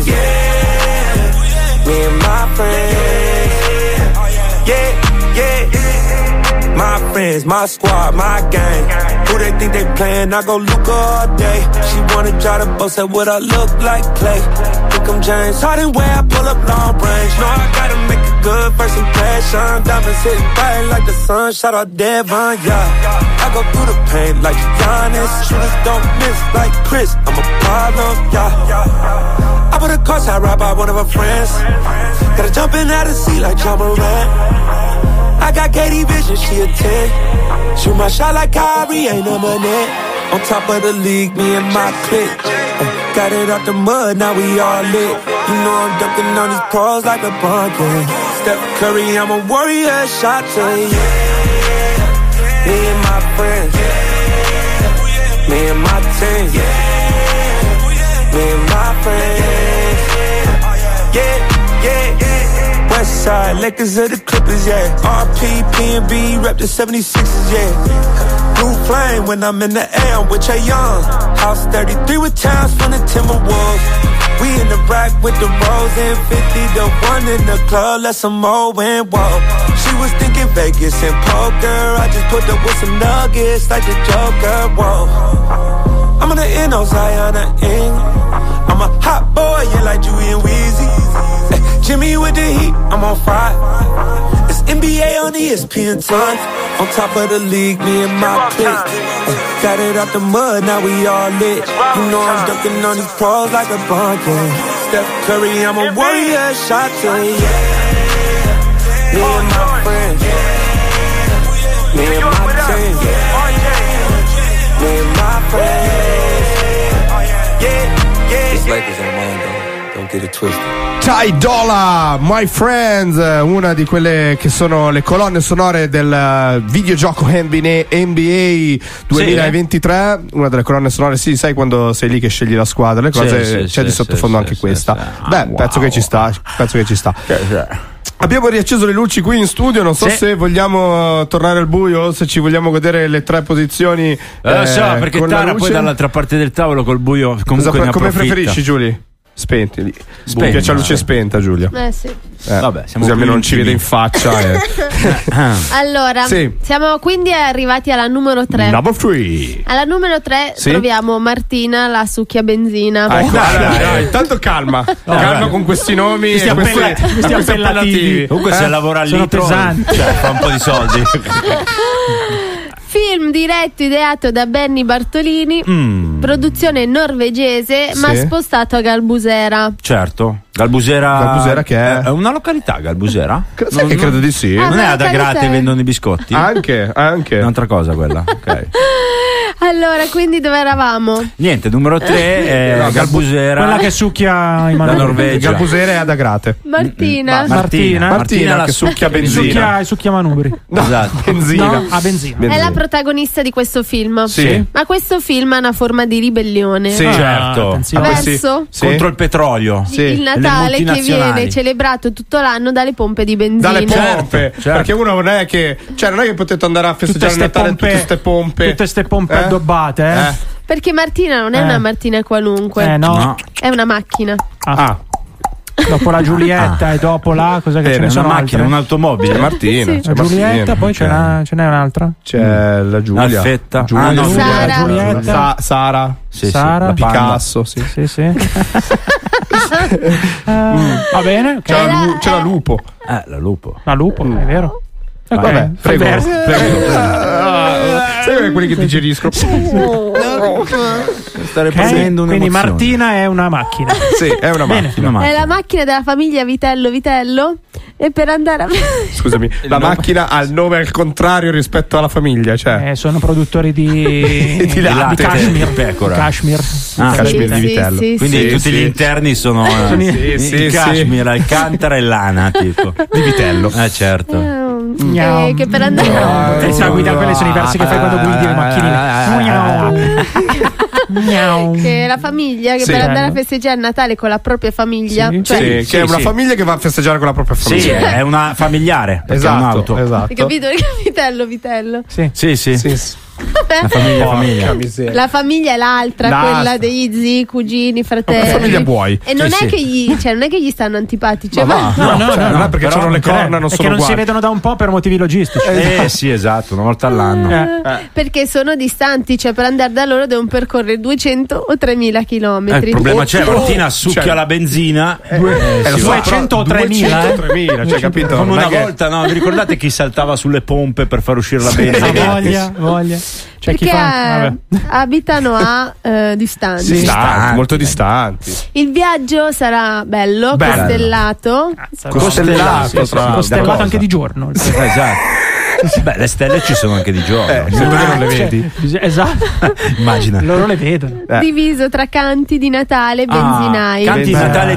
Me and my friends. Yeah, yeah. My friends, my squad, my gang. Who they think they playin'? I go Luka all day. She wanna try to boast at what I look like, Clay. Think I'm James Harden where I pull up long range. No, I gotta make a good first impression. Diamonds hit bright like the sun. Shout out Devon, yeah. I go through the pain like Giannis. Shooters don't miss like Chris. I'm a problem, yeah. I put a car side ride by one of her friends. Gotta jump in out of the seat like John Moran. I got Katie Vision, she a ten. Shoot my shot like Kyrie, ain't number net. On top of the league, me and my clique. Uh, got it out the mud, now we all lit. You know I'm dunking on these pros like a bunker. Steph Curry, I'm a warrior, shot to you. Me and my friends. Me and my team. Me and my friends. Yeah, yeah. Westside, Lakers of the Clippers, yeah. R P, P N B, rep the seventy-sixes, yeah. Blue flame when I'm in the air, I'm with Trae Young. House thirty-three with Towns from the Timberwolves. We in the rack with the Rose and fifty to one in the club, let some more and whoa. She was thinking Vegas and poker. I just put her with some nuggets like the Joker, whoa. I'm on the N O, Zion Ing. I'm a hot boy, yeah, like Dewey and Weezy. Jimmy with the heat, I'm on fire. It's N B A on E S P N tons. On top of the league, me and my clique. Uh, got it out the mud, now we all lit. You know I'm dunking on these pros like a bunker. Steph Curry, I'm a warrior, shot to you. Me and my friends. Me and my team. Me and my friends. Yeah, yeah. This Lakers on mine though, don't get it twisted. Ty Dolla, My Friends, una di quelle che sono le colonne sonore del videogioco N B A duemilaventitré, sì, una delle colonne sonore, sì, sai quando sei lì che scegli la squadra, le cose, sì, sì, c'è sì, di sottofondo sì, anche sì, questa. Sì, Beh, ah, wow. penso che ci sta, penso che ci sta. Sì, sì. Abbiamo riacceso le luci qui in studio, non so sì. se vogliamo tornare al buio o se ci vogliamo godere le tre posizioni. Eh, lo so, perché Tara poi dall'altra parte del tavolo col buio comunque Cosa, ne come preferisci, Giulia? Spenti lì. Mi piace a luce spenta, Giulia. Eh sì. Eh, Vabbè, siamo così almeno non ci vede in faccia. Eh. Allora, sì. siamo quindi arrivati alla numero tre. Number three. Alla numero tre sì? troviamo Martina, la succhia benzina. Ah, ecco, dai, dai, dai, intanto calma. Oh, calma beh. con questi nomi questi, e appella- questi, questi appellativi. Comunque eh? se lavora lì pesanti. Cioè, fa un po' di soldi. Film diretto, ideato da Benny Bartolini, mm. produzione norvegese, sì. ma spostato a Galbusera. Certo, Galbusera, Galbusera che è? è una località, Galbusera? Sai non, che credo di sì. Ah, non è ad Agrate vendono i biscotti? Anche, anche. Un'altra cosa quella, ok. Allora, quindi dove eravamo? Niente, numero tre è no, Galbusera. Quella che succhia in la Norvegia. Galbusera è ad Agrate. Martina. Ma, Martina. Martina, Martina la che succhia benzina. Succhia, succhia manubri. No, esatto. benzina. No, a benzina. benzina. È la protagonista di questo film. Sì. Ma questo film ha una forma di ribellione. Sì, ah, certo. Verso sì. contro il petrolio. Sì. Il Natale che viene celebrato tutto l'anno dalle pompe di benzina. Dalle pompe. Certo. Perché uno non è che, cioè non è che potete andare a festeggiare il Natale pompe, tutte queste pompe. Tutte queste pompe eh? addobbate, eh? eh. Perché Martina non è eh. una Martina qualunque. Eh no. no. È una macchina. Ah. ah. Dopo la Giulietta ah. e dopo la cosa che Bene, ce ne sono una macchina, altre? un'automobile. C'è Martina, sì. c'è la Giulietta, Martina. poi ce n'è, ce n'è un'altra. C'è la Giulia. Alfetta. Giulia. Ah, no, Sara. Giulietta. Sa- Sara. Sì, Sara. La Picasso, sì. Sì, sì. uh, va bene. Okay. C'è, la, c'è la Lupo. Eh, la Lupo. La Lupo, mm. è vero. Okay. Vabbè, prego, prego, prego. Sai quelli che digeriscono. Stare okay. prendendo Quindi Martina è una macchina. Sì, è una macchina. una macchina. È la macchina della famiglia Vitello Vitello. E per andare a Scusami, la nome... macchina ha il nome al contrario rispetto alla famiglia, cioè. Eh, sono produttori di di, di, di Kashmir, pecora. Kashmir. Ah, sì, Kashmir sì, di Vitello. Sì, sì, Quindi sì. tutti sì. gli interni sono sì, eh, sì, di sì, Kashmir, Alcantara e lana, tipo di Vitello. Eh, certo. Eh, che per andare no, no, guida, quelli sono i versi che fai quando guidi le macchinine. che la famiglia che Sì. per andare a Bello. festeggiare il Natale con la propria famiglia, Sì, cioè, sì, che sì, è una sì. famiglia che va a festeggiare con la propria famiglia. Sì, è una familiare. perché è Esatto, un'auto. esatto. hai capito? Vitello, vitello. Sì, sì. sì. Sì. La famiglia, Porca famiglia. miseria. La famiglia è l'altra, L'altra. quella degli zii, cugini, fratelli. Che famiglia vuoi? E non Sì, è sì. che gli, cioè, non è che gli stanno antipatici, cioè, Ma ma- va. No, cioè, non è perché però c'hanno le corna, non è sono che non si uguali. vedono da un po' per motivi logistici. Eh sì, esatto, una volta all'anno. Eh. perché sono distanti, cioè per andare da loro devono percorrere duecento o tremila Eh, chilometri. il problema c'è, Martina succhia Cioè- la benzina. Eh, lo so, duecento o però tremila, duecento o tremila, cioè, capito? Come Non è una che- volta, no? Vi ricordate chi saltava sulle pompe per far uscire la benzina? Ha gratis? voglia, voglia. C'è chi Perché fa. eh, Vabbè. abitano a eh, distanza. Sì, distanti, Distanti. molto distanti. Il viaggio sarà bello, Bello. costellato. Costellato, Sì, sì, tra l'altro. Costellato cosa? anche di giorno. Eh, esatto. Beh, le stelle ci sono anche di giorno. Eh, se tu non le vedi. Cioè, esatto. Immagina. Loro le vedono. Eh. Diviso tra canti di Natale e benzinai. Ah, canti di Beh. Natale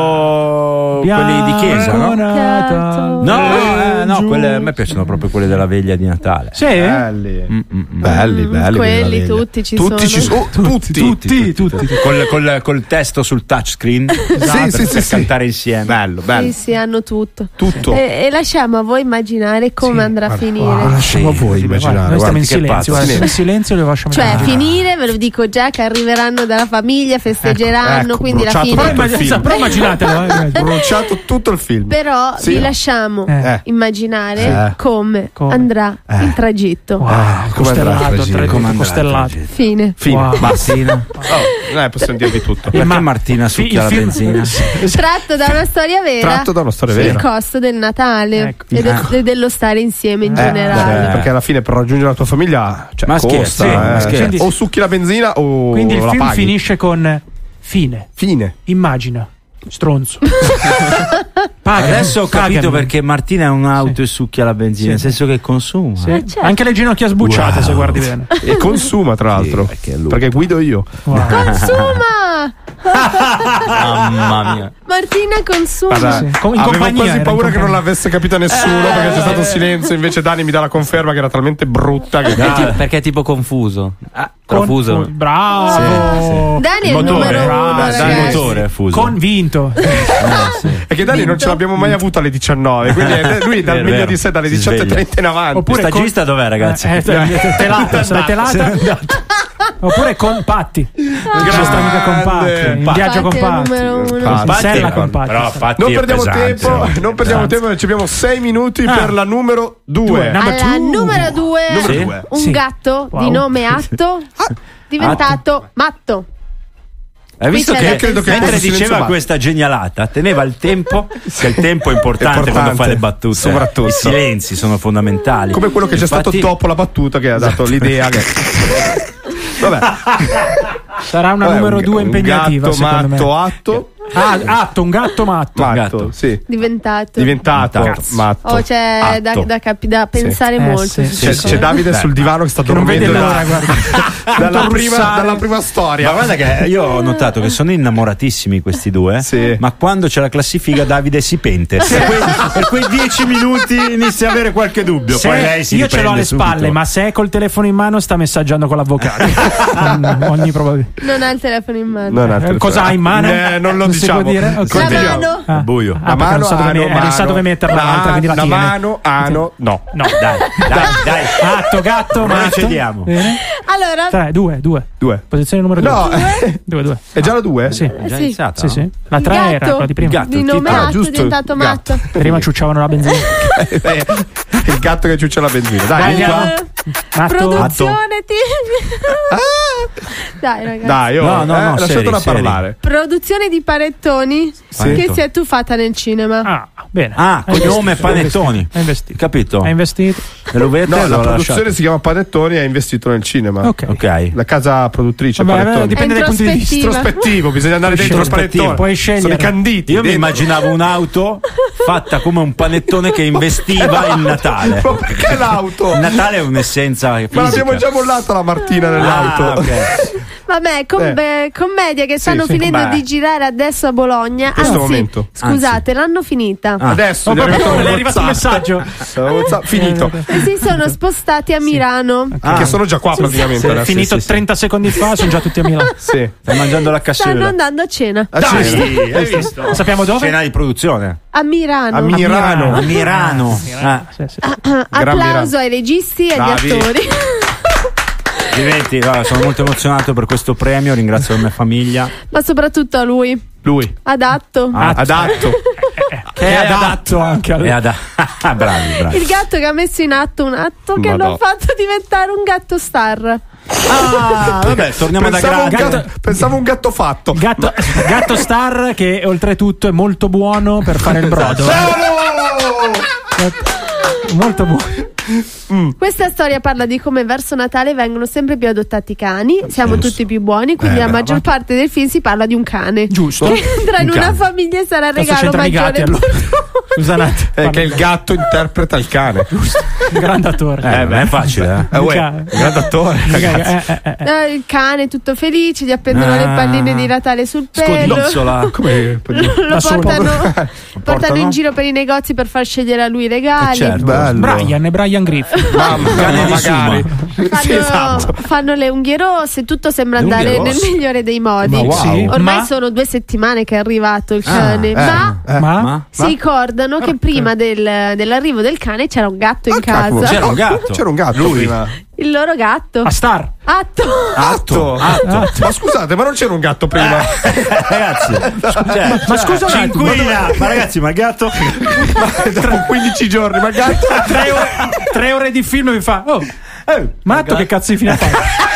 tipo quelli di chiesa, no? Bianco. No, eh, no, quelle, a me piacciono proprio quelle della veglia di Natale. Sì? Belli. Mm, mm, mm. Belli, belli. Quelli belli. tutti ci Tutti ci sono. sono. Tutti, Tutti, tutti. Col, col- col testo sul touchscreen. Sì, per, sì, sì, per sì. cantare insieme. Bello, Sì, bello. sì, hanno tutto. Tutto. E, e lasciamo a voi immaginare come andrà a finire. Wow, lasciamo a voi Sì, immaginare. Noi stiamo guarda. in che silenzio, pazzo. guarda, Sì. stiamo in silenzio e lo lasciamo Cioè, andare. finire, ve lo dico già, che arriveranno dalla famiglia, festeggeranno, ecco, quindi la bruciato fine. Però, tutto il immag- film. però immaginatelo, eh. Bruciato tutto il film. Però Sì. vi lasciamo Eh. immaginare Eh. come, Come? andrà Eh. il tragitto. Wow, come andrà il costellato, tragitto? tragitto Come andrà il costellato. tragitto? Fine. Fine. Wow. Martina. Oh, eh, possiamo dirvi tutto. Perché ma- Martina Fi- succhia la il film- benzina? Tratto da una storia vera. Tratto da una storia Il vera. costo del Natale Ecco. e, de- Ah. e dello stare insieme in Eh, generale. eh, perché alla fine per raggiungere la tua famiglia, cioè, Ma costa, scherzi, eh. ma scherzi. Cioè, o succhi la benzina o Quindi il la film paghi. finisce con fine. Fine. Immagina. Stronzo. Pagami, Adesso ho capito pagami. perché Martina è un'auto e succhia la benzina, nel senso che consuma. Sì. Eh, certo. Anche le ginocchia sbucciate, Wow. se guardi bene. E consuma, tra l'altro. perché è lui. perché guido io. Wow. Consuma! Mamma mia. Martina consuma. Guarda, Sì. Com- in avevo compagnia, quasi era in paura che non compagnia. l'avesse capita nessuno perché c'è stato silenzio. Invece Dani mi dà la conferma che era talmente brutta che Perché, è ti- perché è tipo confuso. Con- Confuso. con- Bravo. Dani è il motore, numero bravo, uno, Dani, Il ragazzi. motore è fuso. Convinto. è che Dani non ce l'abbiamo mai avuto alle diciannove. Quindi è- lui dà il È meglio vero, di sé dalle si diciotto e sveglia. trenta in avanti. Oppure Il stagista dov'è, ragazzi? Eh, eh, telata, sarà telata. Oppure compatti. Nostra amica compatti. In viaggio Patti è il compatti. numero uno. Patti. In sella Patti. compatti. Però fatti Non è perdiamo pesante, tempo, no? non perdiamo Pesante. tempo, ci abbiamo sei minuti Ah. per la numero Due, due. number Alla two. numero due, Numero Sì. due. un Sì. gatto Wow. di nome Atto diventato matto. Hai visto Qui c'è che, da pensare. mentre Questo silenzio diceva batte. questa genialata, teneva il tempo, che il tempo è importante, Importante, quando fa le battute. soprattutto. I silenzi sono fondamentali. Come quello che c'è stato Infatti- dopo la battuta che ha dato l'idea che... Vabbè. Sarà una Vabbè, numero un- due un impegnativa, gatto secondo matto, me. atto. Ah, atto, un gatto matto. Matto, gatto. sì. Diventato. Diventato Cazzo. matto. Oh, c'è da, Atto. da, capi- da pensare Eh, molto. sì, su sì, C'è, queste c'è cose. Davide sul divano che sta Che non vede dormendo l'ora, da- guarda. dalla, Tutto prima, russare. dalla prima storia. Ma guarda che io ho notato che sono innamoratissimi questi due, Sì. ma quando c'è la classifica Davide si pente. Per quei, per quei dieci minuti inizia a avere qualche dubbio. Se- Poi lei si io ce l'ho alle riprende spalle, subito. ma se è col telefono in mano sta messaggiando con l'avvocato. Con ogni probabilità. Non ha il telefono in mano. Non ha il Eh, telefono. cosa ha in mano? Eh, non lo Non si diciamo. può dire? Ok. La Continuiamo. mano. Ah. Buio. Ah, perché non sa dove, me- non sa dove metterla la, l'altra, quindi la, la tiene. mano, ano, no. No, Dai, dai, dai. Atto, gatto, Noi matto. cediamo. Bene. Allora, Tre, due, due. Due. Posizione numero due. No, Due, due. è già la due? Sì. È già sì. iniziata? Sì, sì. La il tre era gatto quella di prima. gatto, di nome Ah, Atto è giusto, diventato gatto. matto. Prima ciucciavano la benzina. Eh, il gatto che ciuccia la benzina. Dai, Dai, vieni qua. andiamo. Matto. Produzione ti... Dai ragazzi. Dai, oh, No, no, eh, no, lasciatela seri, seri. parlare. Produzione di panettoni che si è tuffata nel cinema. Ah, bene. Ah, Hai cognome investito, panettoni. Hai investito. Capito? Hai investito. E lo vedete? No, la L'ho produzione lasciato. si chiama Panettoni e ha investito nel cinema. Ok. Ok. La casa produttrice Vabbè, Panettoni. dipende È dai punti di vista. introspettiva. Introspettivo, bisogna andare dentro il Introspettivo, panettone. puoi scegliere. Sono i canditi. Io mi dentro. immaginavo un'auto fatta come un panettone che investiva il Natale. Ma perché l'auto? Il Natale è un'essenza fisica. Ma l'abbiamo già mollata la Martina nell'auto. Ah, ok. Vabbè, com- Eh. beh, commedia che stanno Sì, sì, finendo beh. di girare adesso a Bologna. In questo Anzi, momento. scusate, l'hanno finita. Ah. Adesso Oh, gli è proprio arrivato le è arrivato un WhatsApp. messaggio. WhatsApp, finito. E si sono spostati a Milano. Ah. Che sono già qua praticamente. Sì, è adesso. finito sì, sì. trenta secondi fa, sono già tutti a Milano. Sì. Stai mangiando la Stanno cassola. andando a cena. A Dai, cena. hai visto? Sappiamo dove? Cena di produzione. A Milano. A Milano. A Milano. Ah, sì, sì. Applauso ai registi e agli Bravi. attori. Diventi, guarda, sono molto emozionato per questo premio, ringrazio la mia famiglia. Ma soprattutto a lui. Lui. Adatto. Ah, Adatto. Che è adatto anche al... E ad... bravi, bravi. Il gatto che ha messo in atto un atto che Madò. l'ha fatto diventare un gatto star. Ah, vabbè, torniamo da Pensavo un, grande. gatto, pensavo un gatto fatto. Gatto, gatto star che oltretutto è molto buono per fare il brodo. Molto buono. Questa storia parla di come verso Natale vengono sempre più adottati cani. Siamo Giusto. tutti più buoni, quindi Eh, la brava. maggior parte del film si parla di un cane. Giusto. Che entra in Un una cane. famiglia e sarà il Cosa regalo c'entrano i maggiore. gatti allora? Scusa un attimo. È che il gatto interpreta il cane. Un grande attore. Eh, beh, è facile, eh. Eh, uè, cane. grande attore, ragazzi. Eh, eh, eh, eh. Eh, il cane tutto felice, gli appendono Ah. le palline di Natale sul pelo. Scodinzola. Come Lo Da solo. portano, portano Portano? in giro per i negozi per far scegliere a lui i regali. Eh, certo. Bello. Brian e Brian Griffin. Mamma, Cane di magari. Fanno, Sì, esatto. fanno le unghie rosse, tutto sembra Le unghie andare nel rosse? migliore dei modi. Ma wow. Sì. Ormai Ma- sono due settimane che è arrivato il cane, eh. ma Eh. Ma? Ma? si ricordano che prima del- dell'arrivo del cane c'era un gatto in Ah, cavolo, casa. C'era un gatto. C'era un gatto Lui. prima. Il loro gatto. A star. Atto. Atto. Atto. Ma scusate, ma non c'era un gatto prima? Ragazzi, cioè, Ma scusa un ci attimo, inquina. Ma ragazzi, ma il gatto? Tra quindici giorni, ma il gatto. Tre ore, tre ore di film mi fa. Oh, ma Atto che cazzo di fine ha fatto?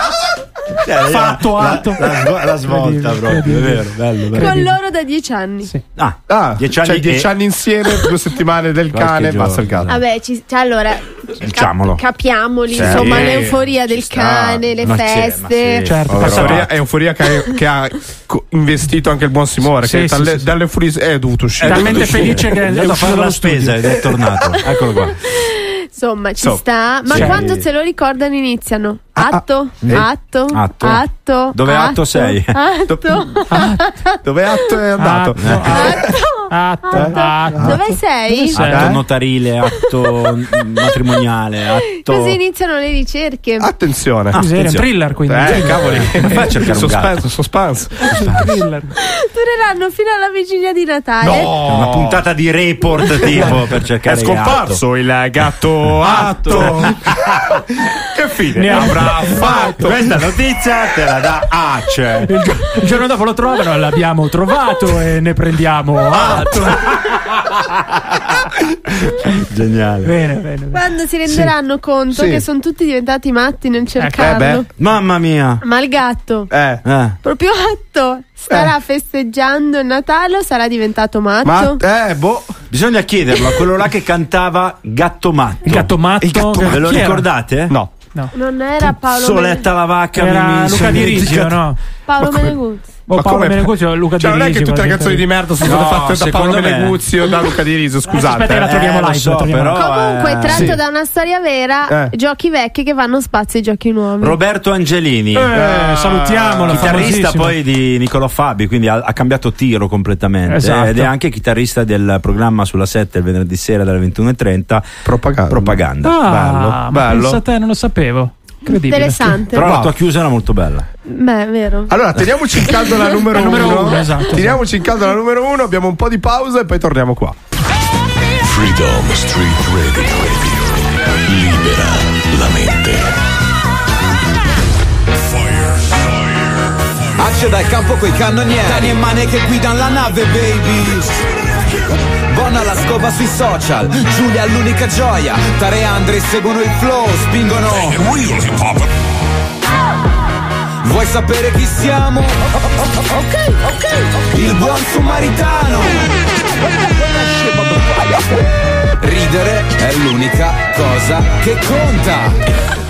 Cioè, Fatto, la, atto. La, la, la svolta Credibile, proprio, è credibile. vero, bello, bello. Con loro da dieci anni. Sì. Ah, Ah, dieci anni cioè dieci e- anni insieme, due settimane del Qualche cane, giorno. basta il gatto. Vabbè, ci, cioè, allora Diciamolo. cap- capiamoli, Sì. insomma, l'euforia Ci del sta. cane, le Ma c'è, ma feste. sì. Certo, È passa euforia, avanti. è euforia che, che ha co- investito anche il buon Simone, Sì, che sì, dalle, sì, sì. dalle euforie è dovuto uscire. È talmente felice che È è andato a uscito fare la dallo spesa studio. ed è tornato. Eccolo qua. Insomma, ci So. sta. Ma Sì. quando se lo ricordano iniziano. Ah, ah. Atto, Eh. atto, Atto. atto. Dove atto sei? Atto. Dove Atto è andato? Atto, atto, atto, atto. Dove sei? Dove sei? Atto notarile, atto matrimoniale, atto. Così iniziano le ricerche. Attenzione. Ah, Cos'era? Un attenzione. thriller quindi. Eh, cavoli. Come fai a cercare un gatto? Suspense, suspense. Thriller. Dureranno fino alla vigilia di Natale. È una puntata di report tipo per cercare È scomparso il gatto Atto. Che fine Ne ha- avrà fatto? Questa notizia te la dà Ace. Il, gio- il giorno dopo lo trovano, l'abbiamo trovato e ne prendiamo atto. Geniale. Bene, bene, bene. Quando si renderanno conto Sì. che sono tutti diventati matti nel cercarlo. eh beh. Mamma mia. Ma il gatto, Eh. Eh. proprio Atto, starà festeggiando il Natale o sarà diventato matto? Ma eh, boh. Bisogna chiederlo a quello là che cantava Gatto Matto. Il gatto matto. Il gatto che- Ve lo chi era? ricordate? No. No. Non era Paolo Soletta la vacca. Era mi- mi Luca sono Di Risio, dimenticato. no? Paolo Ma come- Meneguzzi. O Ma Paolo come- Meneguzzi o Luca Cioè, Di non è Risio. che tutte le qualcosa canzoni di merda sono No, state fatte da Paolo secondo me- Meneguzzi o da Luca Di Risio, scusate. Aspetta che la troviamo Eh, lo live, so, la troviamo però, live. Comunque, eh, tratto sì. da una storia vera, Eh. giochi vecchi che vanno spazio ai giochi nuovi. Roberto Angelini. Eh, salutiamolo, Chitarrista famosissimo. poi di Niccolò Fabi, quindi ha, ha cambiato tiro completamente. Esatto. Ed è anche chitarrista del programma sulla sette il venerdì sera dalle ventuno e trenta. Propaganda. Propaganda. Ah, Bello, ma bello. pensa a te, non lo sapevo. Incredibile. Interessante. Però la tua chiusa era molto bella. Beh, è vero. Allora, teniamoci in caldo la numero La numero uno. uno, esatto. Teniamoci in caldo la numero uno, abbiamo un po' di pausa e poi torniamo qua. Freedom Street Radio. Libera la mente. Ace dal campo coi cannonieri, Dani e Mane che guidano la nave, baby. Buona la scopa sui social, Giulia l'unica gioia, Tare e Andre seguono il flow, spingono. Vuoi sapere chi siamo? Ok, ok. Il buon Samaritano. Ridere è l'unica cosa che conta.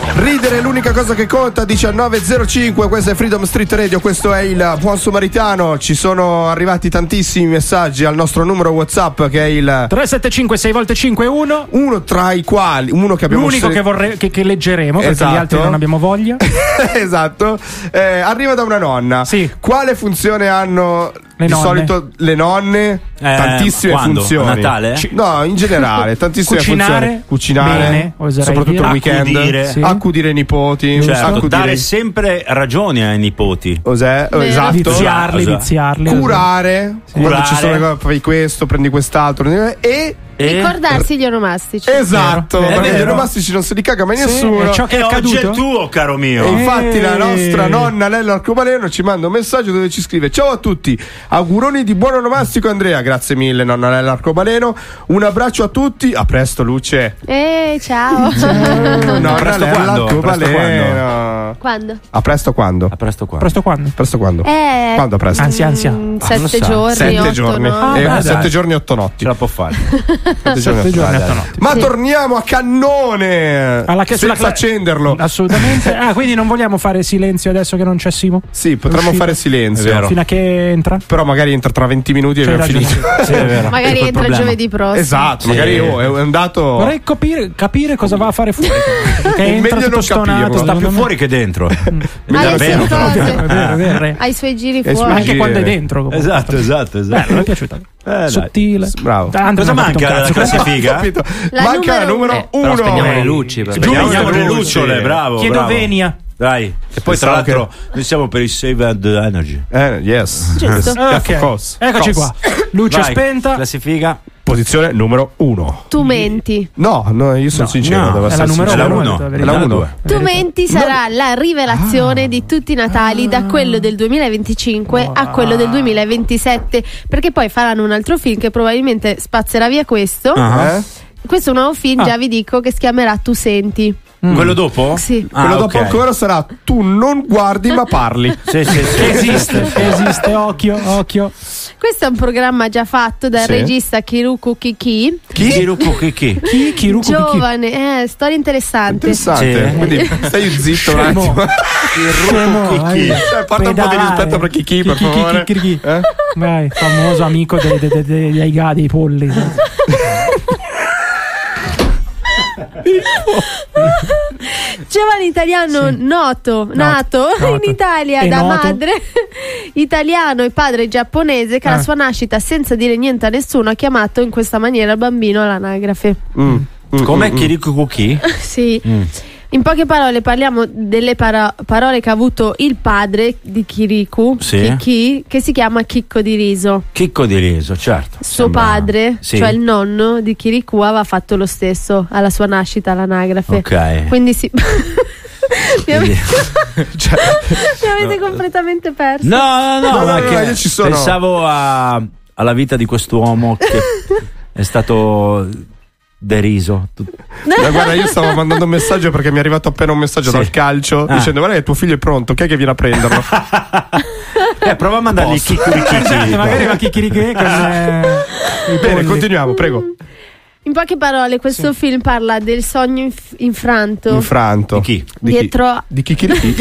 Ridere è l'unica cosa che conta. Diciannove e zero cinque, questo è Freedom Street Radio, questo è il Buon Samaritano. Ci sono arrivati tantissimi messaggi al nostro numero WhatsApp che è il tre sette cinque sei volte cinque uno, uno tra i quali uno che abbiamo l'unico sele- che, vorrei, che, che leggeremo perché Esatto. gli altri non abbiamo voglia. Esatto. Eh, arriva da una nonna. Sì. Quale funzione hanno Le di nonne. solito le nonne? Eh, Tantissime quando? funzioni. A Natale? Ci- No, in generale, tantissime Cucinare funzioni. Cucinare, bene, oserei soprattutto dire. il weekend. Accudire. Sì. Accudire i nipoti. Certo, accudire dare i- sempre ragioni ai nipoti. Cos'è? Vero. Esatto. Viziarli, Esatto. viziarli. Curare, quando Curare. ci sono le cose, fai questo, prendi quest'altro e E Ricordarsi gli onomastici. esatto, Vero, è perché gli vero. onomastici non se li caga mai Sì, nessuno. è ciò che E è oggi accaduto. è tuo, caro mio. E infatti la Eh. nostra nonna Lella Arcobaleno ci manda un messaggio dove ci scrive: ciao a tutti, auguroni di buon onomastico Andrea. Grazie mille nonna Lella Arcobaleno, un abbraccio a tutti, a presto Luce. Eh, ciao. Nonna presto Lella quando? Arcobaleno. Quando? A presto quando? A presto qua. Presto quando? Presto quando? Eh, Quando a presto? Ansia, ansia. mm, Ah, non sette sa. giorni, Sette otto, giorni. no? Eh, Ah, dai, sette dai. giorni e otto notti. Ce la può fare. Sette Sette giorni, Dai, otto dai. notti. Ma Sì. torniamo a cannone Alla che- sulla senza cla- accenderlo. Assolutamente. Ah, quindi non vogliamo fare silenzio adesso che non c'è Simo? Sì, potremmo Uscita. fare silenzio. È vero. Fino a che entra? Però magari entra tra venti minuti e C'hai abbiamo ragione. finito. Sì, è vero. Magari Quel entra problema. giovedì prossimo. Esatto, Sì. magari oh, è andato. Vorrei capire, capire cosa va a fare fuori. Perché È entra meglio tutto non stonato. capirlo. Sta più secondo me. fuori che dentro. Ha le sue Davvero. cose. È vero, è vero, è. Ha i suoi giri i suoi fuori. Anche giri. quando è dentro. comunque. Esatto, esatto, Beh, esatto. mi è piaciuta. dai. Sottile. Bravo. Ah, Andrea Cosa non ha capito manca un dalla cazzo. classifica? Capito? La Manca la numero numero uno. uno. Però spegniamo le luci. per- Spegniamo Giulia le Luce. lucciole, bravo. Chiedo bravo. venia. Dai. E poi tra Pensavo l'altro noi siamo per il Save and Energy. Eh, yes. Giusto. Yes. Ok. Of course. Eccoci Of qua. course. Luce Vai, spenta. Classifica. Posizione numero uno. Tu menti. No, no, io sono No, sincero. no, devo È la essere numero sincero. la uno. uno. la È verità. la uno. due. Tu menti sarà la rivelazione di tutti i Natali da quello del duemilaventicinque a quello del duemilaventisette, perché poi faranno un altro film che probabilmente spazzerà via questo. Ah. Eh? Questo è un nuovo film, Ah. già vi dico, che si chiamerà Tu senti. Quello dopo? Sì. Ah, Quello dopo ok. ancora sarà tu non guardi ma parli. Sì, sì, sì. Che esiste, che esiste, occhio, occhio. Questo è un programma già fatto dal Sì. regista Kiruku Kiki. Chi? Kiruku Kiki. Chi? Chi? Ruku? Chi? Giovane, eh, storia interessante. Interessante. Sì. Quindi stai zitto un Scemo. attimo. Scemo, Kiki. vai. Eh, porta un po' di Pedalare. rispetto per Kiki, per Chi, chi, chi, favore. chi, chi. Eh? Vai, famoso amico dei, dei, dei, dei, dei gadi, dei polli. Giovane italiano Sì. noto, nato noto. in Italia E da noto. madre italiano e padre giapponese, che Ah. alla sua nascita, senza dire niente a nessuno, ha chiamato in questa maniera il bambino all'anagrafe. Mm. Mm, Com'è mm, mm. Kiriku Kiki? Sì. Mm. In poche parole parliamo delle para- parole che ha avuto il padre di Kiriku, Sì. Kiki, che si chiama Chicco di riso. Chicco di riso, certo. Suo Sembra- padre, Sì. cioè il nonno di Kiriku, aveva fatto lo stesso alla sua nascita all'anagrafe. Ok. Quindi sì. Mi avete, Cioè, mi avete completamente perso. No, no, no, No, no, ma no, che io ci sono. pensavo a- alla vita di quest'uomo che è stato deriso. Tut- Ma guarda, io stavo mandando un messaggio perché mi è arrivato appena un messaggio Sì. dal calcio Ah. dicendo: guarda che tuo figlio è pronto, chi è che viene a prenderlo? Eh, prova a mandargli Posso. Chicco di Kiki. Esatto, magari va chicchiriché con eh, i Bene, polli. continuiamo, prego. In poche parole, questo film parla del sogno inf- infranto Infranto. Di chi? Di chi? dietro, Di chi? chi- chi?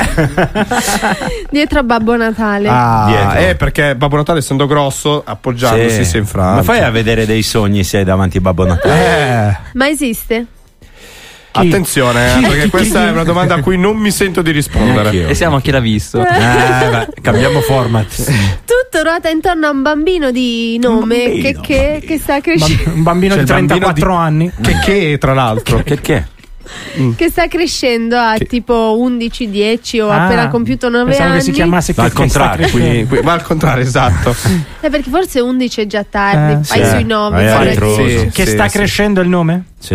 dietro a Babbo Natale. Ah, Dietro. eh, perché Babbo Natale, essendo grosso, appoggiandosi Sì. si è infranto. Ma fai a vedere dei sogni se hai davanti a Babbo Natale. Eh, Ma esiste? attenzione, eh, perché questa è una domanda a cui non mi sento di rispondere. Anch'io. E siamo a chi l'ha visto. Eh, beh, cambiamo format. Tutto ruota intorno a un bambino di nome Un che, bambino, che, che sta crescendo. Bam- un bambino C'è di il bambino trentaquattro di- anni. Che che, tra l'altro. Che che? Che sta crescendo a Che- tipo undici dieci o Ah, appena compiuto nove pensavo anni. che si chiamasse Va al che- che sta contrario, crescendo. Qui, qui- va al contrario, esatto. Eh, perché forse undici è già tardi, Eh, vai sì. sui nove. Vai a fai- ritroso. Sì, Che sì, sta sì. crescendo il nome? Sì.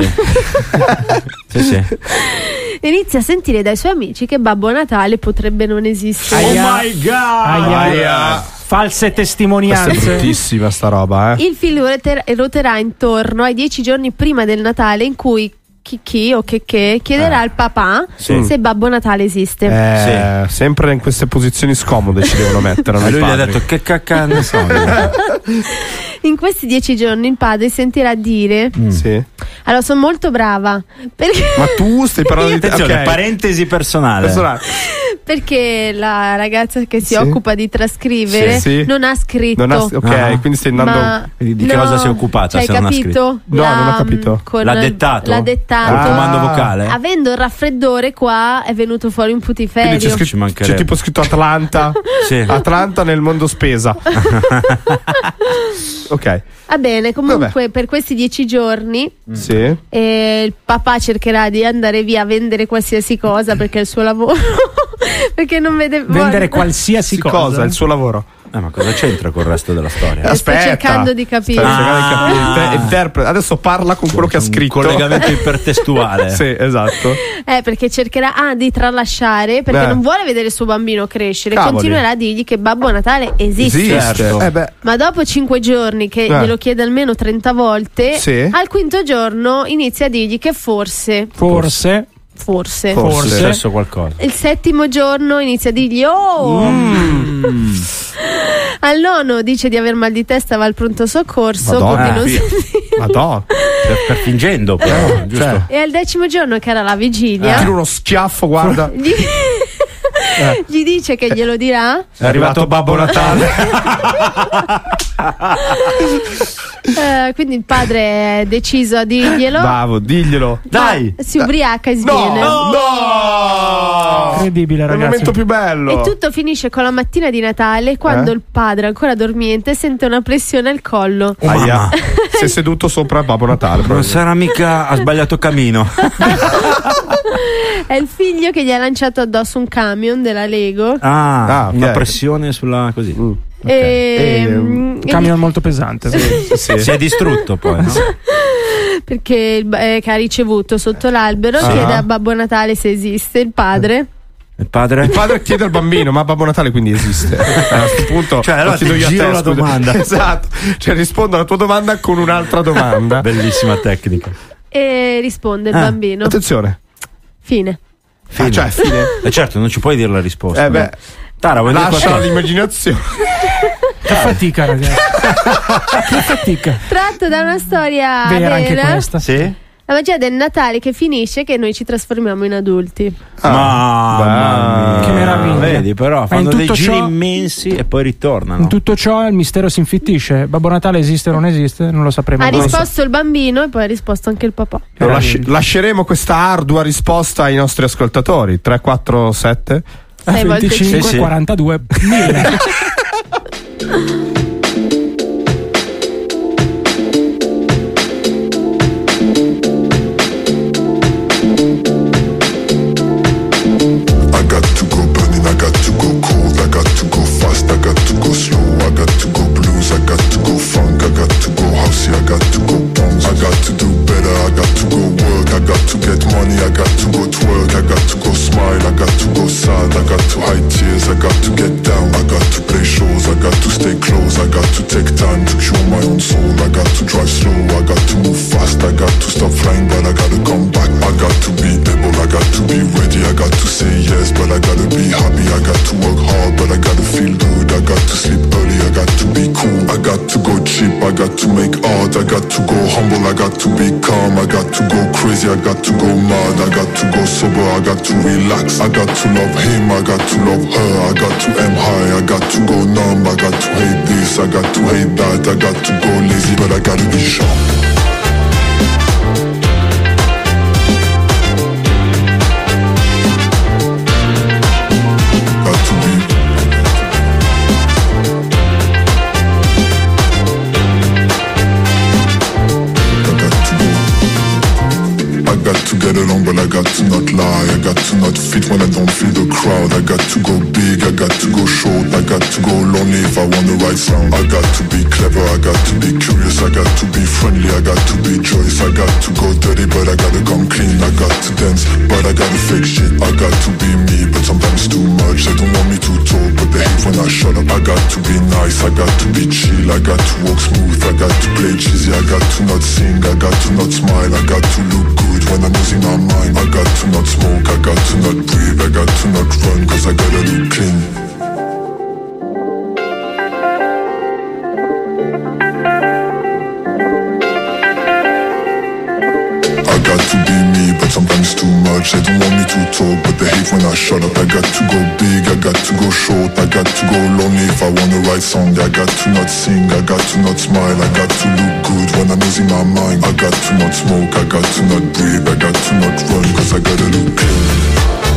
Sì, sì. Inizia a sentire dai suoi amici che Babbo Natale potrebbe non esistere. Oh Aia. my god! Aia. Aia. False Questa è testimonianze. bruttissima sta roba, eh. Il film ruoter- ruoterà intorno ai dieci giorni prima del Natale, in cui Kiki o Checché chiederà Eh. al papà Sì. se Babbo Natale esiste. Eh, sempre in queste posizioni scomode ci devono mettere. E noi lui gli ha padri. detto che cacca ne so. In questi dieci giorni il padre sentirà dire: Mm. Sì. allora sono molto brava perché Ma tu stai parlando di te? Attenzione, Ok. parentesi personale. Personale. perché la ragazza che si Sì. occupa di trascrivere Sì, sì. non ha scritto. Non ha- ok, Ah. quindi stai andando. Ma- Quindi di che no, cosa si è occupata cioè, se hai non ha capito? scritto? No, La- non ho capito. con- L'ha dettato? L'ha dettato. Col comando vocale? Avendo il raffreddore qua è venuto fuori un Quindi putiferio. c'è, scritto, Ci mancherebbe. c'è tipo scritto Atlanta. Sì. Atlanta nel mondo spesa. Ok. Va bene, comunque per questi dieci giorni Sì. eh, il papà cercherà di andare via a vendere qualsiasi cosa perché è il suo lavoro. Perché non vede Vendere qualsiasi Sì, cosa. cosa? Il suo lavoro. Eh, ma cosa c'entra col resto della storia? Sto Aspetta. cercando di capire. Sto cercando di capire. Ah. Inter- interpreta. Adesso parla con quello che ha scritto. Un collegamento ipertestuale. Sì, esatto. Eh, perché cercherà ah, di tralasciare perché Eh. non vuole vedere il suo bambino crescere. Cavoli. Continuerà a dirgli che Babbo Natale esiste. Esiste. Certo. Eh beh. Ma dopo cinque giorni che Eh. glielo chiede almeno trenta volte, Sì. al quinto giorno inizia a dirgli che forse, Forse. forse, Forse. È successo qualcosa. il settimo giorno inizia a dirgli oh. Mm. Al nono dice di aver mal di testa, va al pronto soccorso. Madonna. quindi non Eh, si- Madonna. Per, per fingendo, però, Eh, giusto? cioè. E al decimo giorno, che era la vigilia, Tira uno schiaffo, guarda. gli... gli dice che glielo dirà. È arrivato Babbo Natale. Eh, quindi il padre è deciso a dirglielo. Bravo, diglielo. Dai! Ma si ubriaca e No, sviene. no! Incredibile, È il ragazzi. momento più bello. E tutto finisce con la mattina di Natale, quando Eh? il padre, ancora dormiente, sente una pressione al collo. Oh, Aia. mamma. Si è seduto sopra Babbo Natale. Non probabilmente. sarà mica ha sbagliato cammino. È il figlio che gli ha lanciato addosso un camion della Lego. Ah, Ah, ok. una pressione sulla così. Mm. E, Ehm, mm, Un camion molto pesante. Sì, sì. Si è distrutto poi, no? perché il, eh, che ha ricevuto sotto l'albero Ah. chiede a Babbo Natale se esiste il padre. Il padre? Il padre chiede al bambino, ma Babbo Natale quindi esiste? Eh, a questo punto Cioè, allora lo chiedo ti io a giro te, la scusa. domanda. Esatto. Cioè rispondo alla tua domanda con un'altra domanda. Bellissima tecnica. E risponde il Ah. bambino. Attenzione. Fine. Ah, cioè, fine. Eh certo, non ci puoi dire la risposta. Eh beh, Tara, vuoi dire lascia qualcosa? all'immaginazione. Che fatica, ragazzi. Che fatica. Tratto da una storia Vera vera, anche questa. Sì? la magia del Natale che finisce che noi ci trasformiamo in adulti. Mamma Che meraviglia. Vedi, però Ma fanno in dei tutto giri ciò- immensi e poi ritornano. In tutto ciò il mistero si infittisce. Babbo Natale esiste o non esiste? Non lo sapremo. Ha mai. risposto il bambino e poi ha risposto anche il papà. Lo lasci- lasceremo questa ardua risposta ai nostri ascoltatori. tre quattro sette Sei volte venticinque, Sì, sì. quarantadue, mille. I got to go burning, I got to go cold, I got to go fast, I got to go slow, I got to go blues, I got to go funk, I got to go housey, I got to go bounce, I got to do better, I got to go work, I got to get money, I got to go twerk, I got to go smile, I got to go sad, I got to hide tears, I got to get down, I got to play shows, I got to stay close, I got to take time to cure my own soul, I got to drive slow, I got to move fast, I got to stop flying, but I gotta come back, I got to be able, I got to be ready, I got to say yes, but I gotta be happy, I got to work hard, but I gotta feel good, I got to sleep early, I got to be cool, I got to go cheap, I got to make art, I got to go humble, I got to be calm, I got to go crazy, I got to go mad, I got to go sober, I got to relax, I got to love him, I got to love her, I got to aim high, I got to go numb, I got to hate this, I got to hate that, I got to go lazy, but I gotta be sharp. Got to be I got to get along, but I got to not lie. I got to not fit when I don't feel the crowd. I got to go big, I got to go short. I got to go lonely if I want the right sound. I got to be clever, I got to be curious. I got to be friendly, I got to be joyous. I got to go dirty, but I gotta come clean. I got to dance, but I gotta fake shit. I got to be me, but sometimes too much. They don't want me to talk, but they hate when I shut up. I got to be nice, I got to be chill. I got to walk smooth, I got to play cheesy. I got to not sing, I got to not smile. I got to look good when I'm losing my mind. I got to not smoke, I got to not breathe. I got to not run, cause I gotta look clean. move when I shut up. I got to go big, I got to go short, I got to go lonely if I wanna write song. I got to not sing, I got to not smile, I got to look good when I'm losing my mind. I got to not smoke, I got to not breathe, I got to not run, cause I gotta look clean.